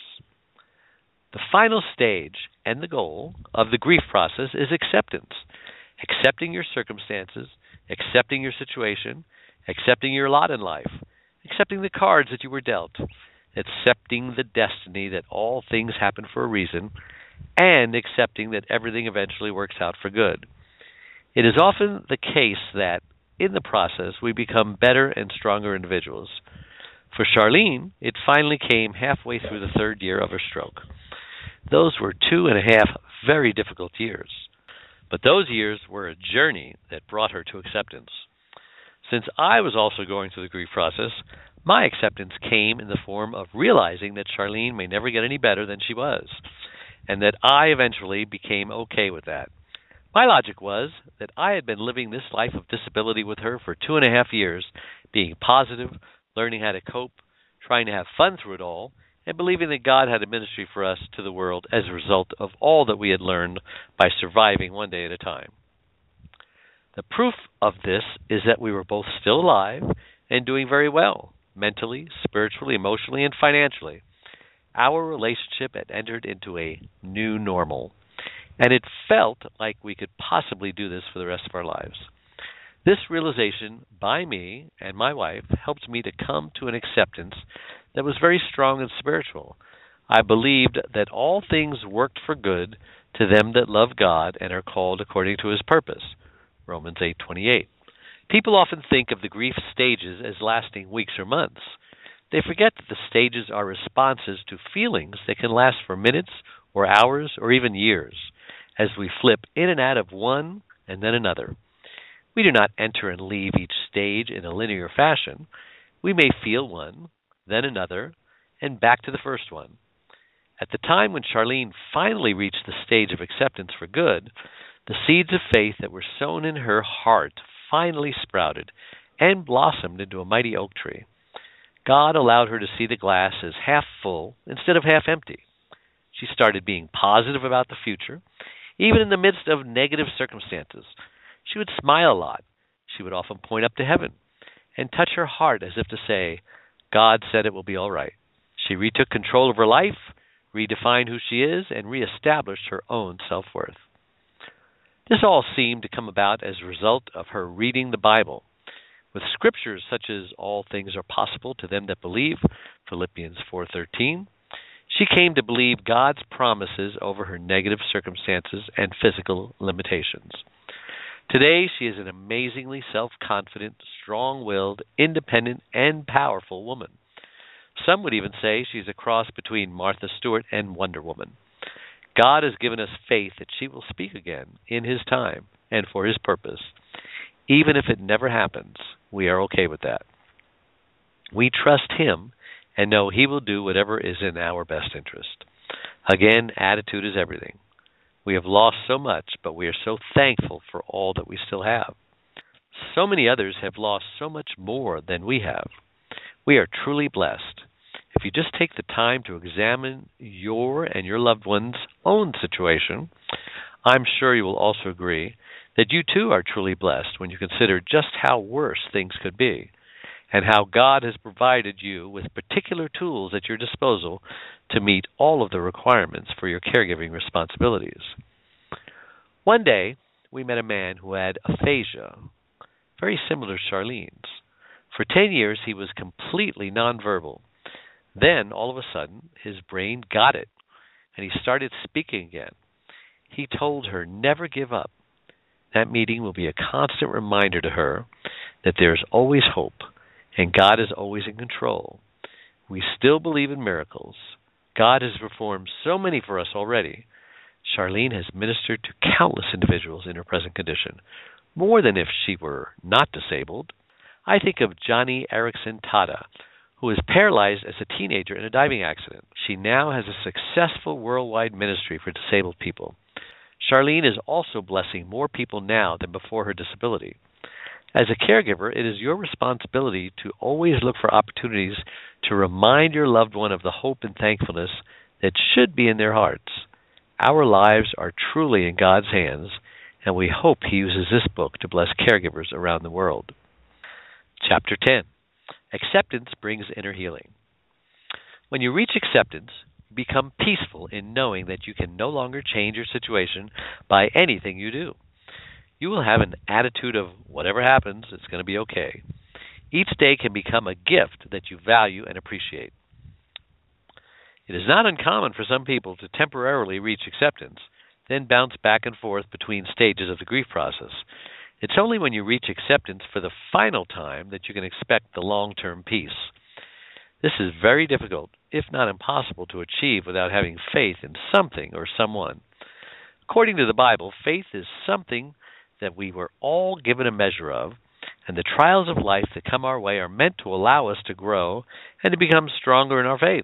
The final stage and the goal of the grief process is acceptance. Accepting your circumstances, accepting your situation, accepting your lot in life, accepting the cards that you were dealt, accepting the destiny that all things happen for a reason, and accepting that everything eventually works out for good. It is often the case that, in the process, we become better and stronger individuals. For Charlene, it finally came halfway through the 3rd year of her stroke. Those were 2.5 very difficult years. But those years were a journey that brought her to acceptance. Since I was also going through the grief process, my acceptance came in the form of realizing that Charlene may never get any better than she was, and that I eventually became okay with that. My logic was that I had been living this life of disability with her for 2.5 years, being positive, learning how to cope, trying to have fun through it all, and believing that God had a ministry for us to the world as a result of all that we had learned by surviving one day at a time. The proof of this is that we were both still alive and doing very well, mentally, spiritually, emotionally, and financially. Our relationship had entered into a new normal, and it felt like we could possibly do this for the rest of our lives. This realization by me and my wife helped me to come to an acceptance that was very strong and spiritual. I believed that all things worked for good to them that love God and are called according to his purpose. Romans 8:28. People often think of the grief stages as lasting weeks or months. They forget that the stages are responses to feelings that can last for minutes or hours or even years, as we flip in and out of one and then another. We do not enter and leave each stage in a linear fashion. We may feel one, then another, and back to the first one. At the time when Charlene finally reached the stage of acceptance for good, the seeds of faith that were sown in her heart finally sprouted and blossomed into a mighty oak tree. God allowed her to see the glass as half full instead of half empty. She started being positive about the future, even in the midst of negative circumstances. She would smile a lot. She would often point up to heaven and touch her heart as if to say, God said it will be all right. She retook control of her life, redefined who she is, and reestablished her own self-worth. This all seemed to come about as a result of her reading the Bible. With scriptures such as all things are possible to them that believe, Philippians 4:13, She came to believe God's promises over her negative circumstances and physical limitations. Today, she is an amazingly self-confident, strong-willed, independent, and powerful woman. Some would even say she's a cross between Martha Stewart and Wonder Woman. God has given us faith that she will speak again in His time and for His purpose. Even if it never happens, we are okay with that. We trust Him and know He will do whatever is in our best interest. Again, attitude is everything. We have lost so much, but we are so thankful for all that we still have. So many others have lost so much more than we have. We are truly blessed. If you just take the time to examine your and your loved one's own situation, I'm sure you will also agree that you too are truly blessed when you consider just how worse things could be, and how God has provided you with particular tools at your disposal to meet all of the requirements for your caregiving responsibilities. One day, we met a man who had aphasia, very similar to Charlene's. For 10 years, he was completely nonverbal. Then, all of a sudden, his brain got it, and he started speaking again. He told her, never give up. That meeting will be a constant reminder to her that there is always hope, and God is always in control. We still believe in miracles. God has performed so many for us already. Charlene has ministered to countless individuals in her present condition, more than if she were not disabled. I think of Johnny Erickson Tada, who was paralyzed as a teenager in a diving accident. She now has a successful worldwide ministry for disabled people. Charlene is also blessing more people now than before her disability. As a caregiver, it is your responsibility to always look for opportunities to remind your loved one of the hope and thankfulness that should be in their hearts. Our lives are truly in God's hands, and we hope He uses this book to bless caregivers around the world. Chapter 10. Acceptance brings inner healing. When you reach acceptance, you become peaceful in knowing that you can no longer change your situation by anything you do. You will have an attitude of whatever happens, it's going to be okay. Each day can become a gift that you value and appreciate. It is not uncommon for some people to temporarily reach acceptance, then bounce back and forth between stages of the grief process. It's only when you reach acceptance for the final time that you can expect the long-term peace. This is very difficult, if not impossible, to achieve without having faith in something or someone. According to the Bible, faith is something that we were all given a measure of, and the trials of life that come our way are meant to allow us to grow and to become stronger in our faith.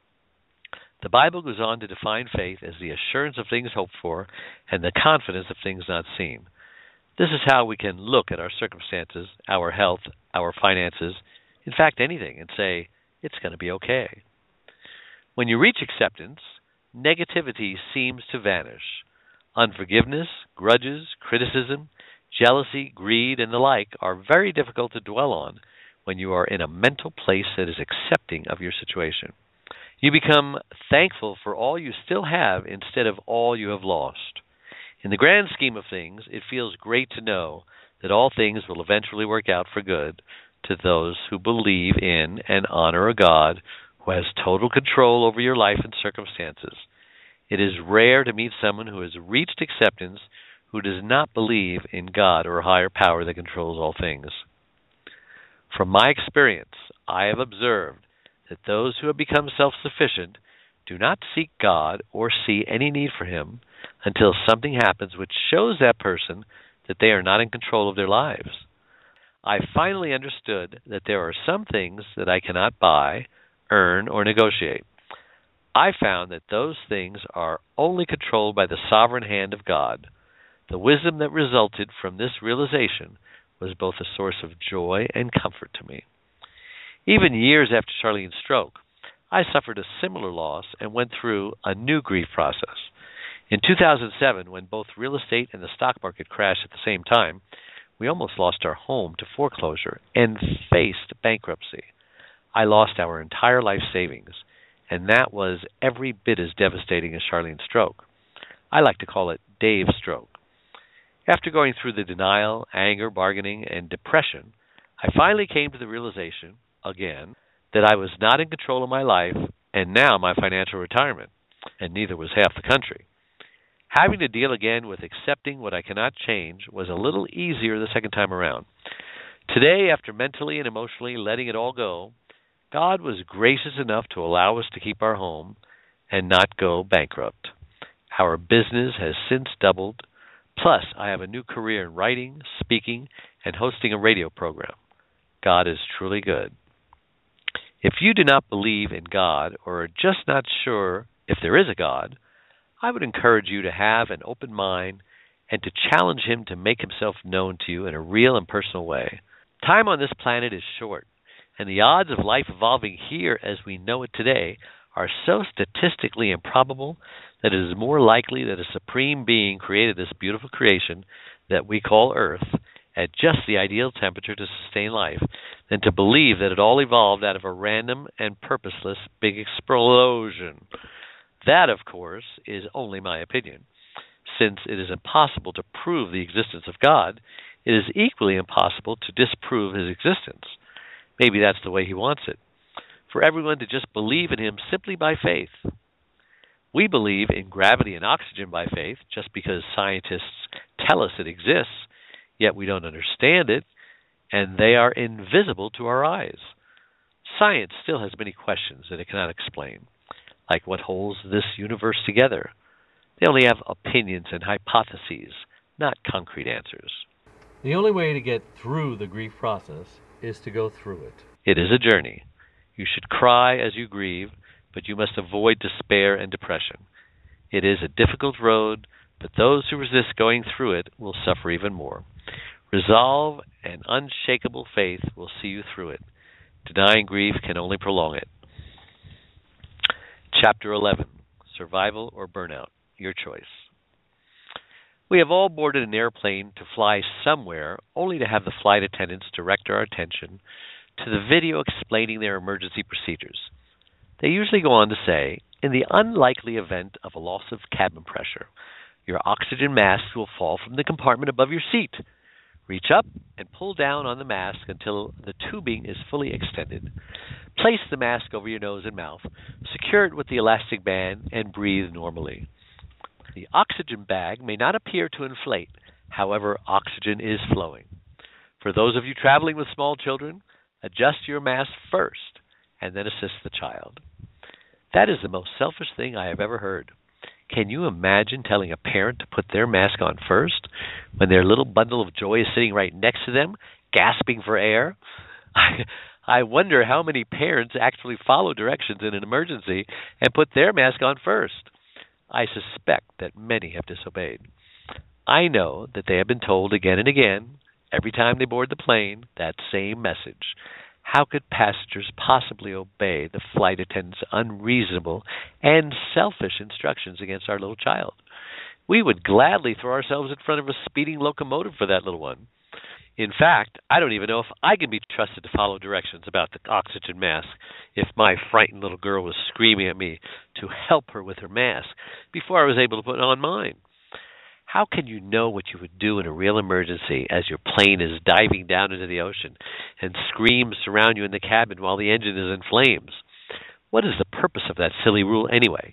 The Bible goes on to define faith as the assurance of things hoped for and the confidence of things not seen. This is how we can look at our circumstances, our health, our finances, in fact anything, and say, it's going to be okay. When you reach acceptance, negativity seems to vanish. Unforgiveness, grudges, criticism, jealousy, greed, and the like are very difficult to dwell on when you are in a mental place that is accepting of your situation. You become thankful for all you still have instead of all you have lost. In the grand scheme of things, it feels great to know that all things will eventually work out for good to those who believe in and honor a God who has total control over your life and circumstances. It is rare to meet someone who has reached acceptance who does not believe in God or a higher power that controls all things. From my experience, I have observed that those who have become self-sufficient do not seek God or see any need for Him until something happens which shows that person that they are not in control of their lives. I finally understood that there are some things that I cannot buy, earn, or negotiate. I found that those things are only controlled by the sovereign hand of God. The wisdom that resulted from this realization was both a source of joy and comfort to me. Even years after Charlene's stroke, I suffered a similar loss and went through a new grief process. In 2007, when both real estate and the stock market crashed at the same time, we almost lost our home to foreclosure and faced bankruptcy. I lost our entire life savings, and that was every bit as devastating as Charlene's stroke. I like to call it Dave's stroke. After going through the denial, anger, bargaining, and depression, I finally came to the realization, again, that I was not in control of my life and now my financial retirement, and neither was half the country. Having to deal again with accepting what I cannot change was a little easier the second time around. Today, after mentally and emotionally letting it all go, God was gracious enough to allow us to keep our home and not go bankrupt. Our business has since doubled. Plus, I have a new career in writing, speaking, and hosting a radio program. God is truly good. If you do not believe in God or are just not sure if there is a God, I would encourage you to have an open mind and to challenge Him to make Himself known to you in a real and personal way. Time on this planet is short, and the odds of life evolving here as we know it today are so statistically improbable that it is more likely that a supreme being created this beautiful creation that we call Earth at just the ideal temperature to sustain life than to believe that it all evolved out of a random and purposeless big explosion. That, of course, is only my opinion. Since it is impossible to prove the existence of God, it is equally impossible to disprove His existence. Maybe that's the way He wants it, for everyone to just believe in Him simply by faith. We believe in gravity and oxygen by faith just because scientists tell us it exists, yet we don't understand it, and they are invisible to our eyes. Science still has many questions that it cannot explain, like what holds this universe together. They only have opinions and hypotheses, not concrete answers. The only way to get through the grief process is to go through it. It is a journey. You should cry as you grieve, but you must avoid despair and depression. It is a difficult road, but those who resist going through it will suffer even more. Resolve and unshakable faith will see you through it. Denying grief can only prolong it. Chapter 11, Survival or Burnout, Your Choice. We have all boarded an airplane to fly somewhere, only to have the flight attendants direct our attention to the video explaining their emergency procedures. They usually go on to say, in the unlikely event of a loss of cabin pressure, your oxygen mask will fall from the compartment above your seat. Reach up and pull down on the mask until the tubing is fully extended. Place the mask over your nose and mouth, secure it with the elastic band, and breathe normally. The oxygen bag may not appear to inflate, however, oxygen is flowing. For those of you traveling with small children, adjust your mask first and then assist the child. That is the most selfish thing I have ever heard. Can you imagine telling a parent to put their mask on first when their little bundle of joy is sitting right next to them, gasping for air? I wonder how many parents actually follow directions in an emergency and put their mask on first. I suspect that many have disobeyed. I know that they have been told again and again, every time they board the plane, that same message. How could passengers possibly obey the flight attendant's unreasonable and selfish instructions against our little child? We would gladly throw ourselves in front of a speeding locomotive for that little one. In fact, I don't even know if I can be trusted to follow directions about the oxygen mask if my frightened little girl was screaming at me to help her with her mask before I was able to put on mine. How can you know what you would do in a real emergency as your plane is diving down into the ocean and screams surround you in the cabin while the engine is in flames? What is the purpose of that silly rule anyway?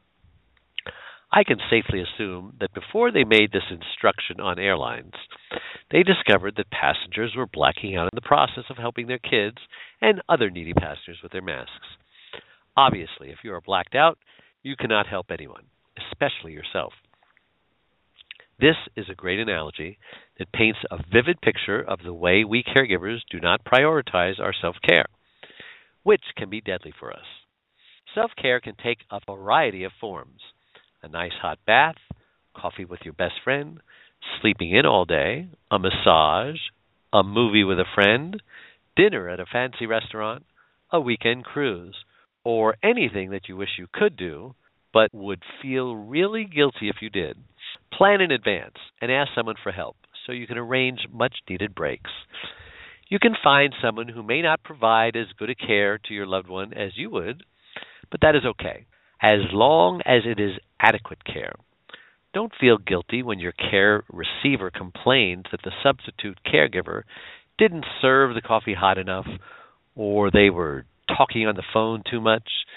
I can safely assume that before they made this instruction on airlines, they discovered that passengers were blacking out in the process of helping their kids and other needy passengers with their masks. Obviously, if you are blacked out, you cannot help anyone, especially yourself. This is a great analogy that paints a vivid picture of the way we caregivers do not prioritize our self-care, which can be deadly for us. Self-care can take a variety of forms. A nice hot bath, coffee with your best friend, sleeping in all day, a massage, a movie with a friend, dinner at a fancy restaurant, a weekend cruise, or anything that you wish you could do, but would feel really guilty if you did. Plan in advance and ask someone for help so you can arrange much-needed breaks. You can find someone who may not provide as good a care to your loved one as you would, but that is okay, as long as it is adequate care. Don't feel guilty when your care receiver complains that the substitute caregiver didn't serve the coffee hot enough or they were talking on the phone too much.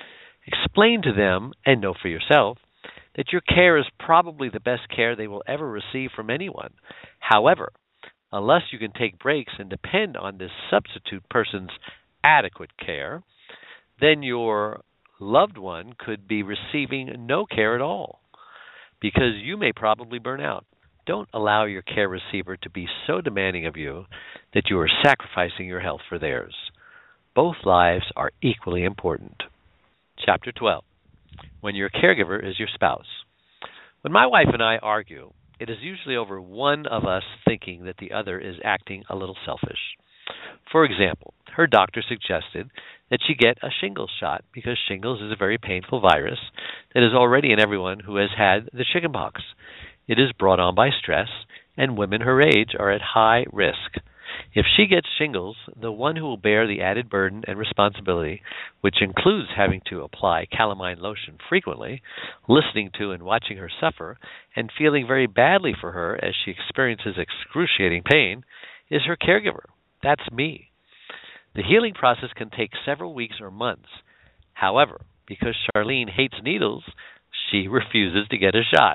Explain to them, and know for yourself, that your care is probably the best care they will ever receive from anyone. However, unless you can take breaks and depend on this substitute person's adequate care, then your loved one could be receiving no care at all, because you may probably burn out. Don't allow your care receiver to be so demanding of you that you are sacrificing your health for theirs. Both lives are equally important. Chapter 12. When your caregiver is your spouse. When my wife and I argue, it is usually over one of us thinking that the other is acting a little selfish. For example, her doctor suggested that she get a shingles shot because shingles is a very painful virus that is already in everyone who has had the chickenpox. It is brought on by stress, and women her age are at high risk. If she gets shingles, the one who will bear the added burden and responsibility, which includes having to apply calamine lotion frequently, listening to and watching her suffer, and feeling very badly for her as she experiences excruciating pain, is her caregiver. That's me. The healing process can take several weeks or months. However, because Charlene hates needles, she refuses to get a shot.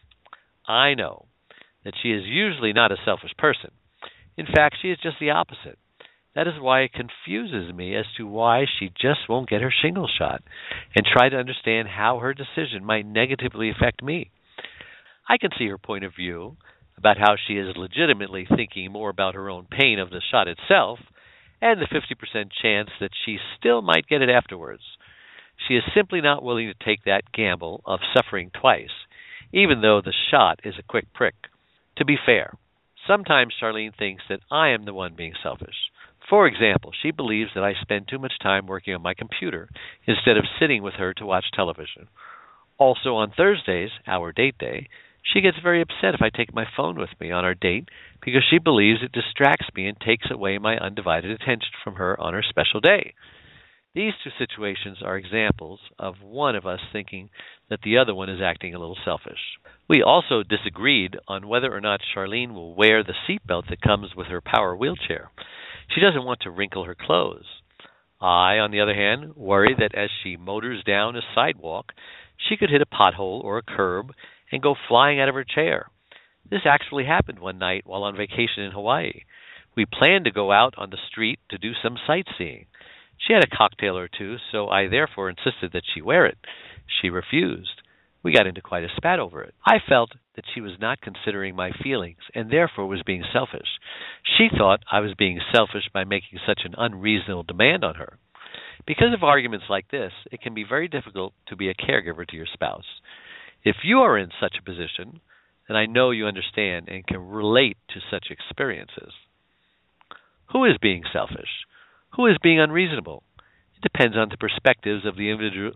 I know that she is usually not a selfish person. In fact, she is just the opposite. That is why it confuses me as to why she just won't get her shingles shot, and try to understand how her decision might negatively affect me. I can see her point of view about how she is legitimately thinking more about her own pain of the shot itself and the 50% chance that she still might get it afterwards. She is simply not willing to take that gamble of suffering twice, even though the shot is a quick prick. To be fair, sometimes Charlene thinks that I am the one being selfish. For example, she believes that I spend too much time working on my computer instead of sitting with her to watch television. Also on Thursdays, our date day, she gets very upset if I take my phone with me on our date because she believes it distracts me and takes away my undivided attention from her on her special day. These two situations are examples of one of us thinking that the other one is acting a little selfish. We also disagreed on whether or not Charlene will wear the seatbelt that comes with her power wheelchair. She doesn't want to wrinkle her clothes. I, on the other hand, worry that as she motors down a sidewalk, she could hit a pothole or a curb and go flying out of her chair. This actually happened one night while on vacation in Hawaii. We planned to go out on the street to do some sightseeing. She had a cocktail or two, so I therefore insisted that she wear it. She refused. We got into quite a spat over it. I felt that she was not considering my feelings and therefore was being selfish. She thought I was being selfish by making such an unreasonable demand on her. Because of arguments like this, it can be very difficult to be a caregiver to your spouse. If you are in such a position, then I know you understand and can relate to such experiences. Who is being selfish? Who is being unreasonable? It depends on the perspectives of the individual.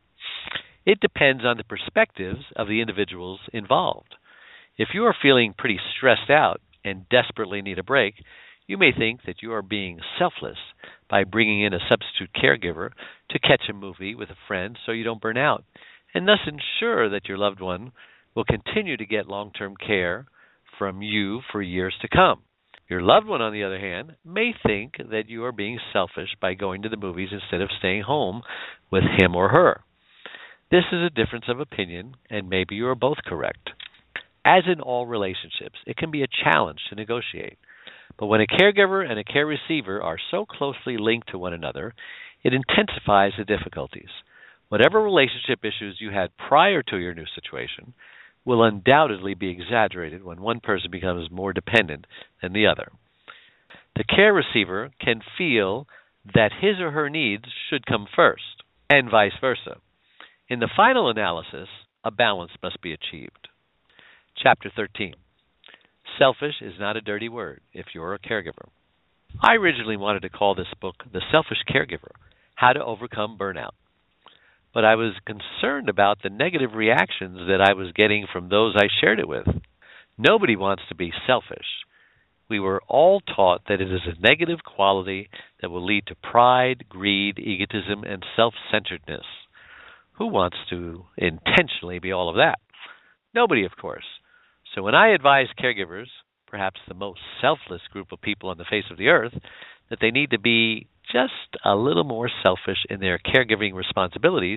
It depends on the perspectives of the individuals involved. If you are feeling pretty stressed out and desperately need a break, you may think that you are being selfless by bringing in a substitute caregiver to catch a movie with a friend so you don't burn out, and thus ensure that your loved one will continue to get long-term care from you for years to come. Your loved one, on the other hand, may think that you are being selfish by going to the movies instead of staying home with him or her. This is a difference of opinion, and maybe you are both correct. As in all relationships, it can be a challenge to negotiate. But when a caregiver and a care receiver are so closely linked to one another, it intensifies the difficulties. Whatever relationship issues you had prior to your new situation will undoubtedly be exaggerated when one person becomes more dependent than the other. The care receiver can feel that his or her needs should come first, and vice versa. In the final analysis, a balance must be achieved. Chapter 13. Selfish is not a dirty word if you're a caregiver. I originally wanted to call this book The Selfish Caregiver, How to Overcome Burnout. But I was concerned about the negative reactions that I was getting from those I shared it with. Nobody wants to be selfish. We were all taught that it is a negative quality that will lead to pride, greed, egotism, and self-centeredness. Who wants to intentionally be all of that? Nobody, of course. So when I advise caregivers, perhaps the most selfless group of people on the face of the earth, that they need to be just a little more selfish in their caregiving responsibilities,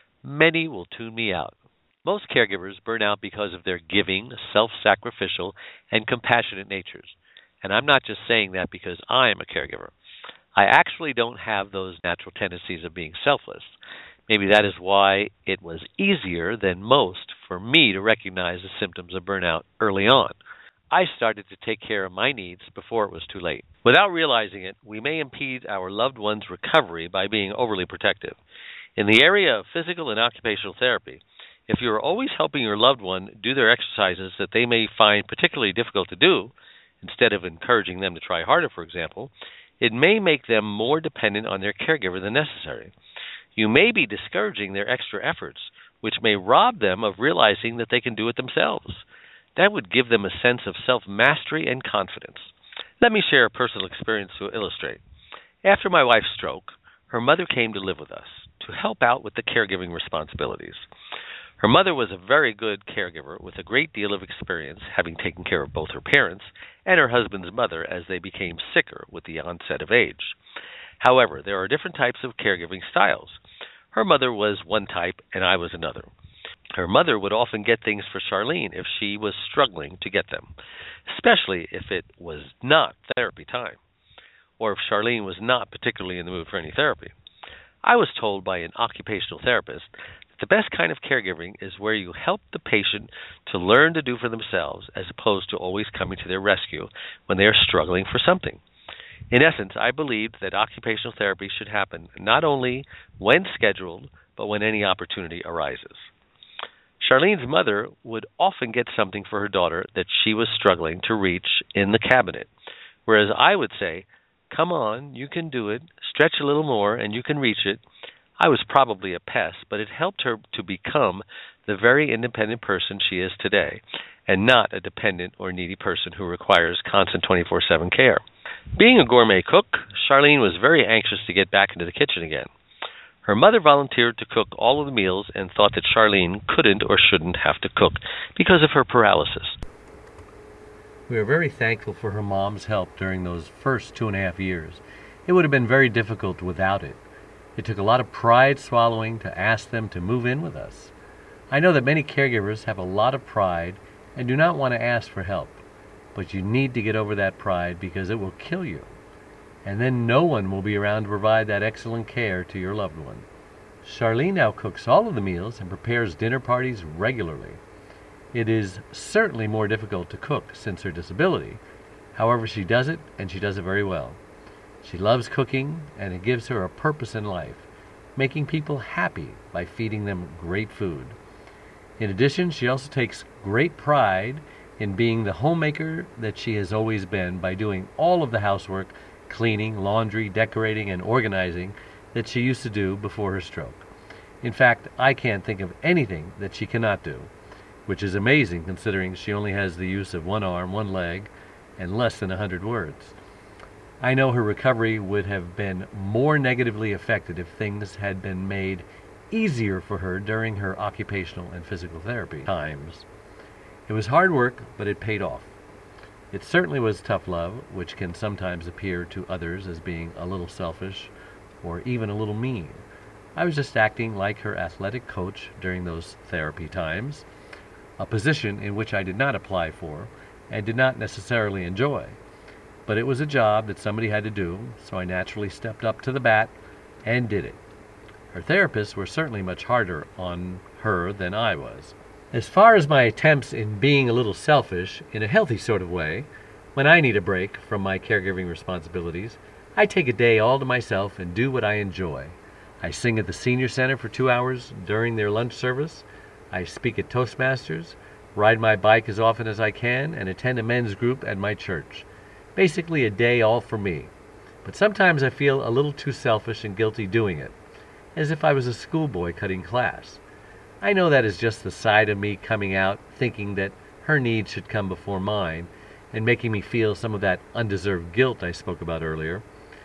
many will tune me out. Most caregivers burn out because of their giving, self-sacrificial, and compassionate natures. And I'm not just saying that because I am a caregiver. I actually don't have those natural tendencies of being selfless. Maybe that is why it was easier than most for me to recognize the symptoms of burnout early on. I started to take care of my needs before it was too late. Without realizing it, we may impede our loved one's recovery by being overly protective. In the area of physical and occupational therapy, if you are always helping your loved one do their exercises that they may find particularly difficult to do, instead of encouraging them to try harder, for example, it may make them more dependent on their caregiver than necessary. You may be discouraging their extra efforts, which may rob them of realizing that they can do it themselves. That would give them a sense of self-mastery and confidence. Let me share a personal experience to illustrate. After my wife's stroke, her mother came to live with us to help out with the caregiving responsibilities. Her mother was a very good caregiver with a great deal of experience, having taken care of both her parents and her husband's mother as they became sicker with the onset of age. However, there are different types of caregiving styles. Her mother was one type and I was another. Her mother would often get things for Charlene if she was struggling to get them, especially if it was not therapy time, or if Charlene was not particularly in the mood for any therapy. I was told by an occupational therapist that the best kind of caregiving is where you help the patient to learn to do for themselves as opposed to always coming to their rescue when they are struggling for something. In essence, I believed that occupational therapy should happen not only when scheduled, but when any opportunity arises. Charlene's mother would often get something for her daughter that she was struggling to reach in the cabinet, whereas I would say, "Come on, you can do it, stretch a little more and you can reach it." I was probably a pest, but it helped her to become the very independent person she is today, and not a dependent or needy person who requires constant 24/7 care. Being a gourmet cook, Charlene was very anxious to get back into the kitchen again. Her mother volunteered to cook all of the meals and thought that Charlene couldn't or shouldn't have to cook because of her paralysis. We are very thankful for her mom's help during those first 2.5 years. It would have been very difficult without it. It took a lot of pride swallowing to ask them to move in with us. I know that many caregivers have a lot of pride and do not want to ask for help, but you need to get over that pride because it will kill you. And then no one will be around to provide that excellent care to your loved one. Charlene now cooks all of the meals and prepares dinner parties regularly. It is certainly more difficult to cook since her disability. However, she does it, and she does it very well. She loves cooking, and it gives her a purpose in life, making people happy by feeding them great food. In addition, she also takes great pride in being the homemaker that she has always been by doing all of the housework, cleaning, laundry, decorating, and organizing that she used to do before her stroke. In fact, I can't think of anything that she cannot do, which is amazing considering she only has the use of one arm, one leg, and less than 100 words. I know her recovery would have been more negatively affected if things had been made easier for her during her occupational and physical therapy times. It was hard work, but it paid off. It certainly was tough love, which can sometimes appear to others as being a little selfish or even a little mean. I was just acting like her athletic coach during those therapy times, a position in which I did not apply for and did not necessarily enjoy. But it was a job that somebody had to do, so I naturally stepped up to the bat and did it. Her therapists were certainly much harder on her than I was. As far as my attempts in being a little selfish, in a healthy sort of way, when I need a break from my caregiving responsibilities, I take a day all to myself and do what I enjoy. I sing at the senior center for 2 hours during their lunch service. I speak at Toastmasters, ride my bike as often as I can, and attend a men's group at my church. Basically a day all for me. But sometimes I feel a little too selfish and guilty doing it, as if I was a schoolboy cutting class. I know that is just the side of me coming out thinking that her needs should come before mine and making me feel some of that undeserved guilt I spoke about earlier.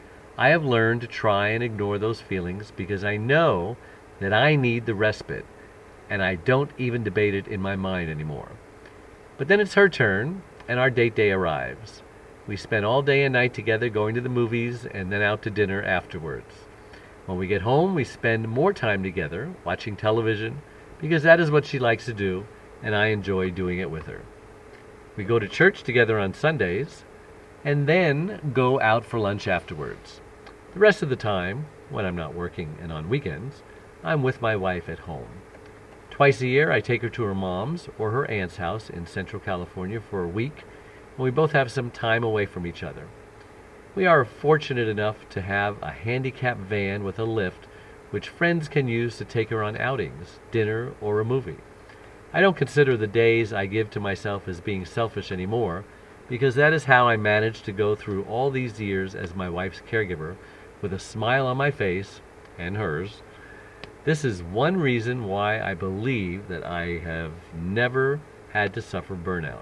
I have learned to try and ignore those feelings because I know that I need the respite, and I don't even debate it in my mind anymore. But then it's her turn, and our date day arrives. We spend all day and night together going to the movies and then out to dinner afterwards. When we get home, we spend more time together watching television because that is what she likes to do, and I enjoy doing it with her. We go to church together on Sundays and then go out for lunch afterwards. The rest of the time, when I'm not working and on weekends, I'm with my wife at home. Twice a year, I take her to her mom's or her aunt's house in Central California for a week, and we both have some time away from each other. We are fortunate enough to have a handicapped van with a lift which friends can use to take her on outings, dinner, or a movie. I don't consider the days I give to myself as being selfish anymore, because that is how I managed to go through all these years as my wife's caregiver with a smile on my face, and hers. This is one reason why I believe that I have never had to suffer burnout.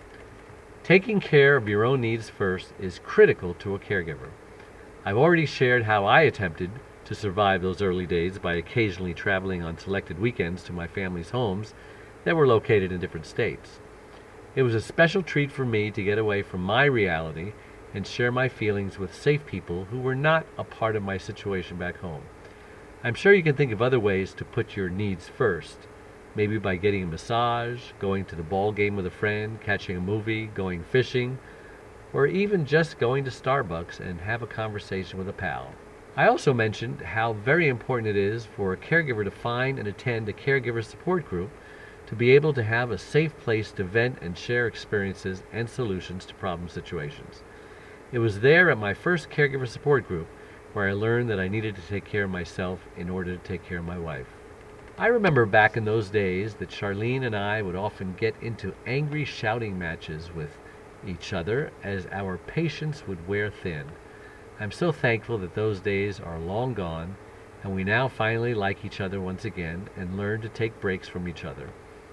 Taking care of your own needs first is critical to a caregiver. I've already shared how I attempted to survive those early days by occasionally traveling on selected weekends to my family's homes that were located in different states. It was a special treat for me to get away from my reality and share my feelings with safe people who were not a part of my situation back home. I'm sure you can think of other ways to put your needs first. Maybe by getting a massage, going to the ball game with a friend, catching a movie, going fishing, or even just going to Starbucks and have a conversation with a pal. I also mentioned how very important it is for a caregiver to find and attend a caregiver support group to be able to have a safe place to vent and share experiences and solutions to problem situations. It was there at my first caregiver support group where I learned that I needed to take care of myself in order to take care of my wife. I remember back in those days that Charlene and I would often get into angry shouting matches with each other as our patience would wear thin. I'm so thankful that those days are long gone and we now finally like each other once again and learn to take breaks from each other.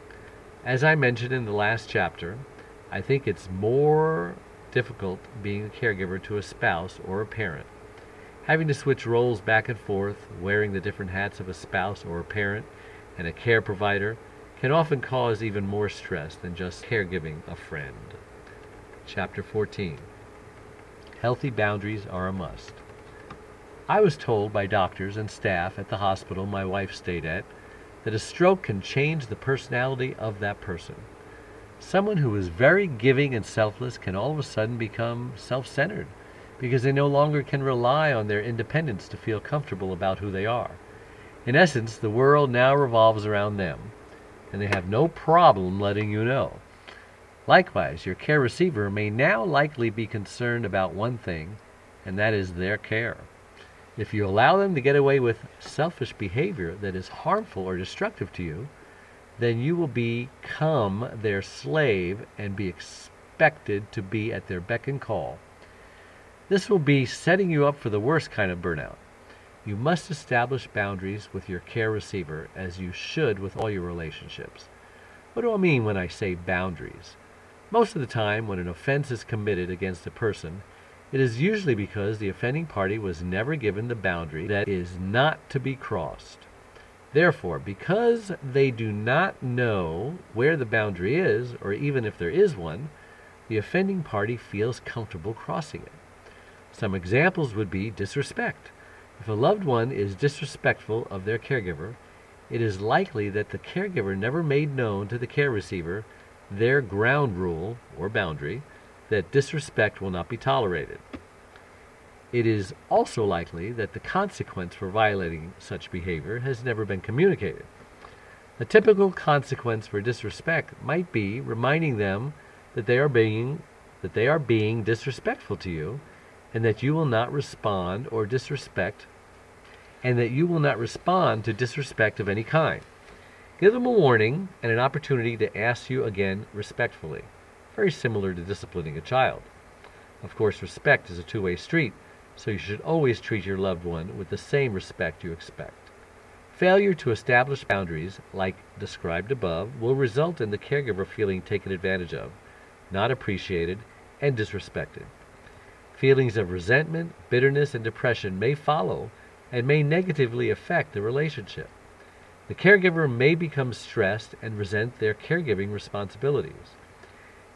As I mentioned in the last chapter, I think it's more difficult being a caregiver to a spouse or a parent. Having to switch roles back and forth, wearing the different hats of a spouse or a parent and a care provider, can often cause even more stress than just caregiving a friend. Chapter 14. Healthy boundaries are a must. I was told by doctors and staff at the hospital my wife stayed at that a stroke can change the personality of that person. Someone who is very giving and selfless can all of a sudden become self-centered, because they no longer can rely on their independence to feel comfortable about who they are. In essence, the world now revolves around them, and they have no problem letting you know. Likewise, your care receiver may now likely be concerned about one thing, and that is their care. If you allow them to get away with selfish behavior that is harmful or destructive to you, then you will become their slave and be expected to be at their beck and call. This will be setting you up for the worst kind of burnout. You must establish boundaries with your care receiver, as you should with all your relationships. What do I mean when I say boundaries? Most of the time, when an offense is committed against a person, it is usually because the offending party was never given the boundary that is not to be crossed. Therefore, because they do not know where the boundary is, or even if there is one, the offending party feels comfortable crossing it. Some examples would be disrespect. If a loved one is disrespectful of their caregiver, it is likely that the caregiver never made known to the care receiver their ground rule or boundary that disrespect will not be tolerated. It is also likely that the consequence for violating such behavior has never been communicated. A typical consequence for disrespect might be reminding them that they are being disrespectful to you, and that you will not respond to disrespect of any kind. Give them a warning and an opportunity to ask you again respectfully, very similar to disciplining a child. Of course, respect is a two-way street, so you should always treat your loved one with the same respect you expect. Failure to establish boundaries, like described above, will result in the caregiver feeling taken advantage of, not appreciated, and disrespected. Feelings of resentment, bitterness, and depression may follow and may negatively affect the relationship. The caregiver may become stressed and resent their caregiving responsibilities.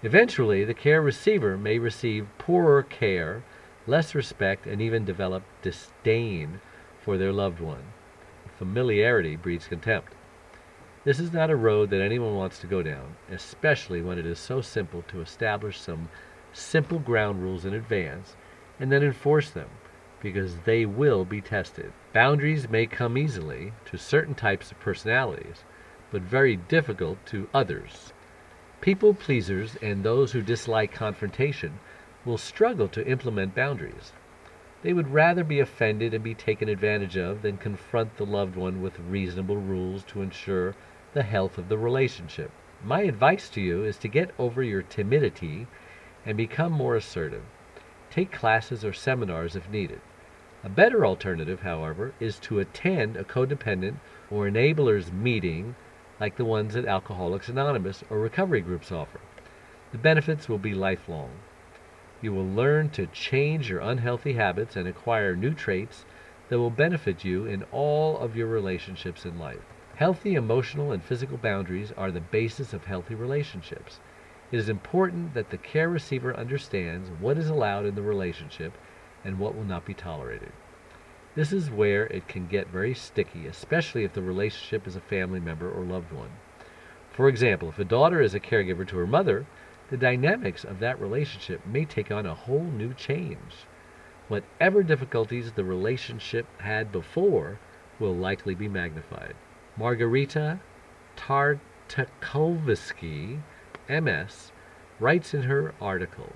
Eventually, the care receiver may receive poorer care, less respect, and even develop disdain for their loved one. Familiarity breeds contempt. This is not a road that anyone wants to go down, especially when it is so simple to establish some simple ground rules in advance and then enforce them, because they will be tested. Boundaries may come easily to certain types of personalities, but very difficult to others. People pleasers and those who dislike confrontation will struggle to implement boundaries. They would rather be offended and be taken advantage of than confront the loved one with reasonable rules to ensure the health of the relationship. My advice to you is to get over your timidity and become more assertive. Take classes or seminars if needed. A better alternative, however, is to attend a codependent or enablers meeting like the ones that Alcoholics Anonymous or recovery groups offer. The benefits will be lifelong. You will learn to change your unhealthy habits and acquire new traits that will benefit you in all of your relationships in life. Healthy emotional and physical boundaries are the basis of healthy relationships. It is important that the care receiver understands what is allowed in the relationship and what will not be tolerated. This is where it can get very sticky, especially if the relationship is a family member or loved one. For example, if a daughter is a caregiver to her mother, the dynamics of that relationship may take on a whole new change. Whatever difficulties the relationship had before will likely be magnified. Margarita Tartakovsky, MS, writes in her article,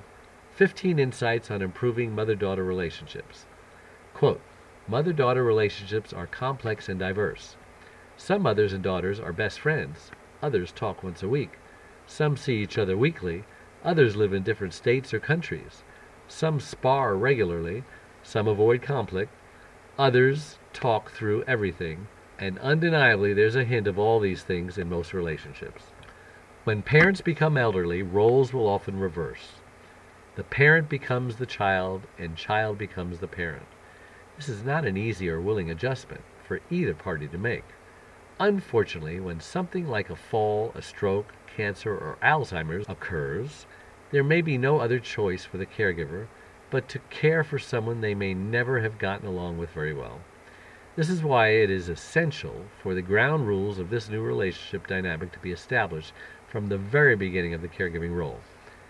15 Insights on Improving Mother-Daughter Relationships. Quote, Mother-daughter relationships are complex and diverse. Some mothers and daughters are best friends. Others talk once a week. Some see each other weekly. Others live in different states or countries. Some spar regularly. Some avoid conflict. Others talk through everything. And undeniably, there's a hint of all these things in most relationships. When parents become elderly, roles will often reverse. The parent becomes the child, and child becomes the parent. This is not an easy or willing adjustment for either party to make. Unfortunately, when something like a fall, a stroke, cancer, or Alzheimer's occurs, there may be no other choice for the caregiver but to care for someone they may never have gotten along with very well. This is why it is essential for the ground rules of this new relationship dynamic to be established from the very beginning of the caregiving role.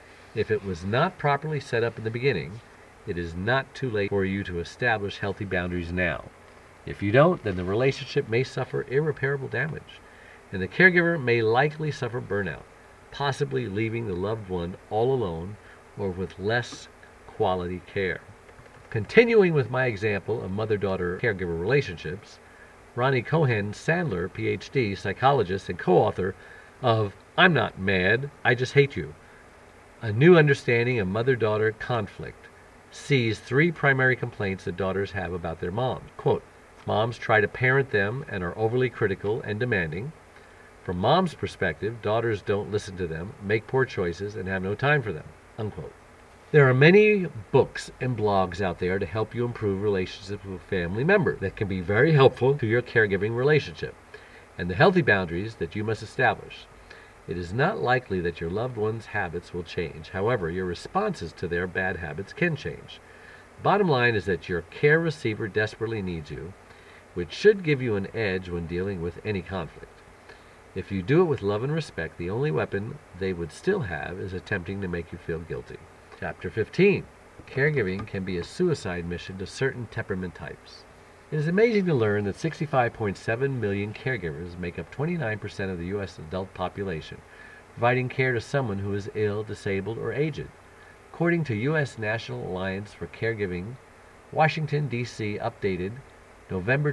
If it was not properly set up in the beginning, it is not too late for you to establish healthy boundaries now. If you don't, then the relationship may suffer irreparable damage, and the caregiver may likely suffer burnout, possibly leaving the loved one all alone or with less quality care. Continuing with my example of mother-daughter caregiver relationships, Ronnie Cohen Sandler, PhD, psychologist and co-author of I'm Not Mad, I Just Hate You, A New Understanding of Mother-Daughter Conflict, sees 3 primary complaints that daughters have about their moms. Quote, moms try to parent them and are overly critical and demanding. From mom's perspective, daughters don't listen to them, make poor choices, and have no time for them. Unquote. There are many books and blogs out there to help you improve relationships with family members that can be very helpful to your caregiving relationship and the healthy boundaries that you must establish. It is not likely that your loved one's habits will change. However, your responses to their bad habits can change. Bottom line is that your care receiver desperately needs you, which should give you an edge when dealing with any conflict. If you do it with love and respect, the only weapon they would still have is attempting to make you feel guilty. Chapter 15. Caregiving can be a suicide mission to certain temperament types. It is amazing to learn that 65.7 million caregivers make up 29% of the U.S. adult population, providing care to someone who is ill, disabled, or aged. According to U.S. National Alliance for Caregiving, Washington, D.C., updated November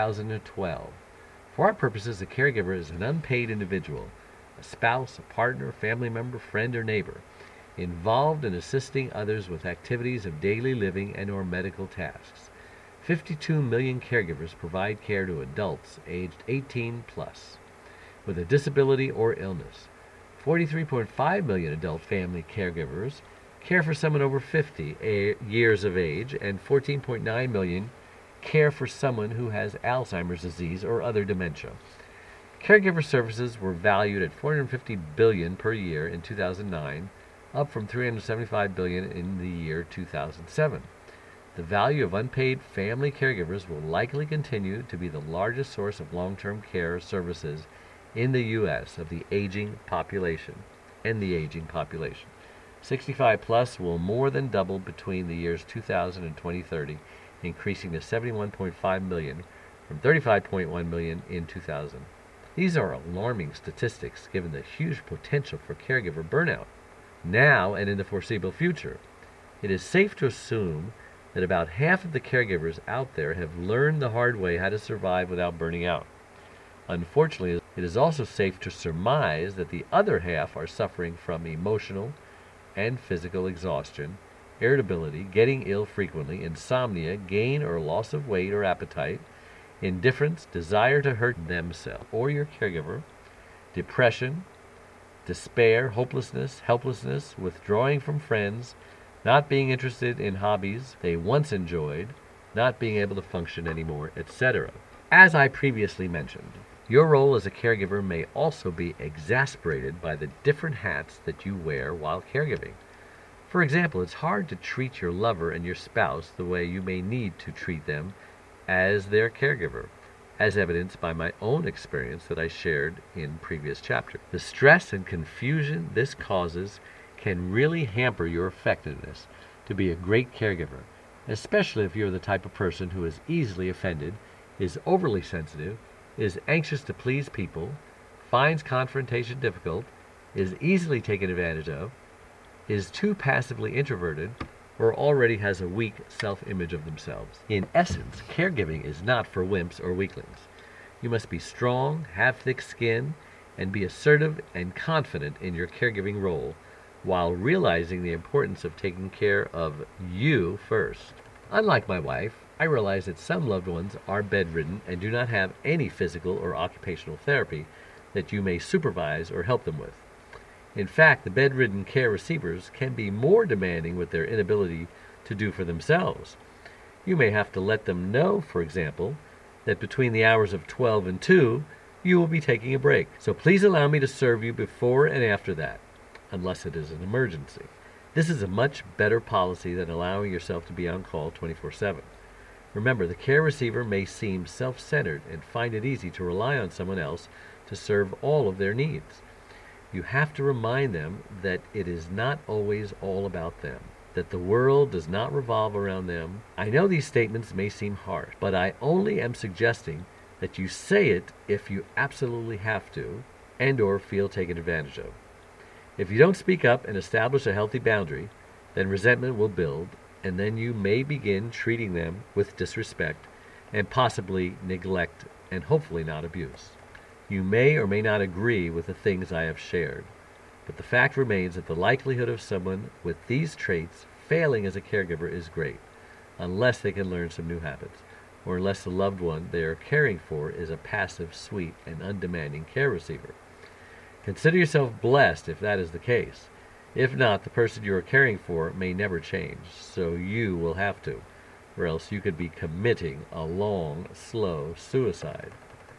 2012. For our purposes, a caregiver is an unpaid individual, a spouse, a partner, family member, friend, or neighbor, involved in assisting others with activities of daily living and or medical tasks. 52 million caregivers provide care to adults aged 18 plus with a disability or illness. 43.5 million adult family caregivers care for someone over 50 years of age, and 14.9 million care for someone who has Alzheimer's disease or other dementia. Caregiver services were valued at $450 billion per year in 2009 up from $375 billion in the year 2007. The value of unpaid family caregivers will likely continue to be the largest source of long-term care services in the U.S. of the aging population. 65 plus will more than double between the years 2000 and 2030, increasing to 71.5 million from 35.1 million in 2000. These are alarming statistics given the huge potential for caregiver burnout now and in the foreseeable future. It is safe to assume that about half of the caregivers out there have learned the hard way how to survive without burning out. Unfortunately, it is also safe to surmise that the other half are suffering from emotional and physical exhaustion, irritability, getting ill frequently, insomnia, gain or loss of weight or appetite, indifference, desire to hurt themselves or your caregiver, depression, despair, hopelessness, helplessness, withdrawing from friends, not being interested in hobbies they once enjoyed, not being able to function anymore, etc. As I previously mentioned, your role as a caregiver may also be exasperated by the different hats that you wear while caregiving. For example, it's hard to treat your lover and your spouse the way you may need to treat them as their caregiver, as evidenced by my own experience that I shared in previous chapters. The stress and confusion this causes can really hamper your effectiveness to be a great caregiver, especially if you're the type of person who is easily offended, is overly sensitive, is anxious to please people, finds confrontation difficult, is easily taken advantage of, is too passively introverted, or already has a weak self-image of themselves. In essence, caregiving is not for wimps or weaklings. You must be strong, have thick skin, and be assertive and confident in your caregiving role, while realizing the importance of taking care of you first. Unlike my wife, I realize that some loved ones are bedridden and do not have any physical or occupational therapy that you may supervise or help them with. In fact, the bedridden care receivers can be more demanding with their inability to do for themselves. You may have to let them know, for example, that between the hours of 12 and 2, you will be taking a break. So please allow me to serve you before and after that, unless it is an emergency. This is a much better policy than allowing yourself to be on call 24/7. Remember, the care receiver may seem self-centered and find it easy to rely on someone else to serve all of their needs. You have to remind them that it is not always all about them, that the world does not revolve around them. I know these statements may seem harsh, but I only am suggesting that you say it if you absolutely have to and or feel taken advantage of. If you don't speak up and establish a healthy boundary, then resentment will build, and then you may begin treating them with disrespect and possibly neglect and hopefully not abuse. You may or may not agree with the things I have shared, but the fact remains that the likelihood of someone with these traits failing as a caregiver is great, unless they can learn some new habits, or unless the loved one they are caring for is a passive, sweet, and undemanding care receiver. Consider yourself blessed if that is the case. If not, the person you are caring for may never change, so you will have to, or else you could be committing a long, slow suicide.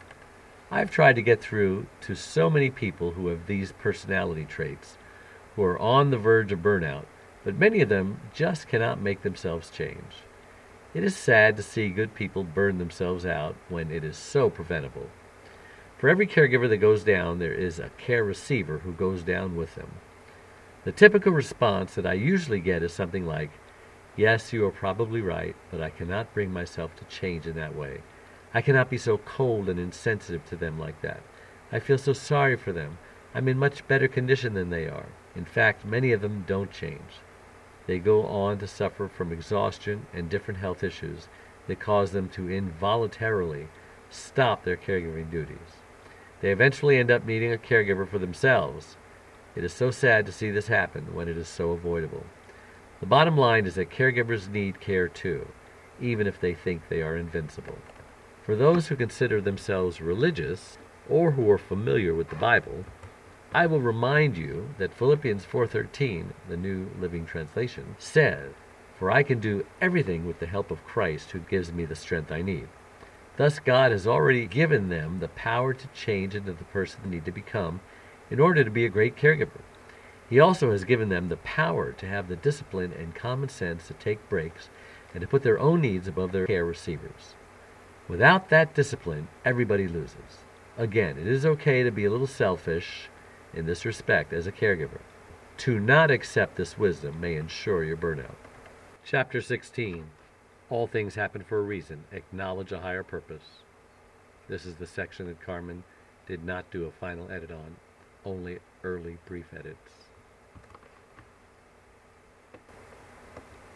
I've tried to get through to so many people who have these personality traits, who are on the verge of burnout, but many of them just cannot make themselves change. It is sad to see good people burn themselves out when it is so preventable. For every caregiver that goes down, there is a care receiver who goes down with them. The typical response that I usually get is something like, "Yes, you are probably right, but I cannot bring myself to change in that way. I cannot be so cold and insensitive to them like that. I feel so sorry for them. I'm in much better condition than they are." In fact, many of them don't change. They go on to suffer from exhaustion and different health issues that cause them to involuntarily stop their caregiving duties. They eventually end up needing a caregiver for themselves. It is so sad to see this happen when it is so avoidable. The bottom line is that caregivers need care too, even if they think they are invincible. For those who consider themselves religious or who are familiar with the Bible, I will remind you that Philippians 4:13, the New Living Translation, says, "For I can do everything with the help of Christ who gives me the strength I need." Thus God has already given them the power to change into the person they need to become in order to be a great caregiver. He also has given them the power to have the discipline and common sense to take breaks and to put their own needs above their care receivers. Without that discipline, everybody loses. Again, it is okay to be a little selfish in this respect as a caregiver. To not accept this wisdom may ensure your burnout. Chapter 16. All things happen for a reason. Acknowledge a higher purpose. This is the section that Carmen did not do a final edit on, only early brief edits.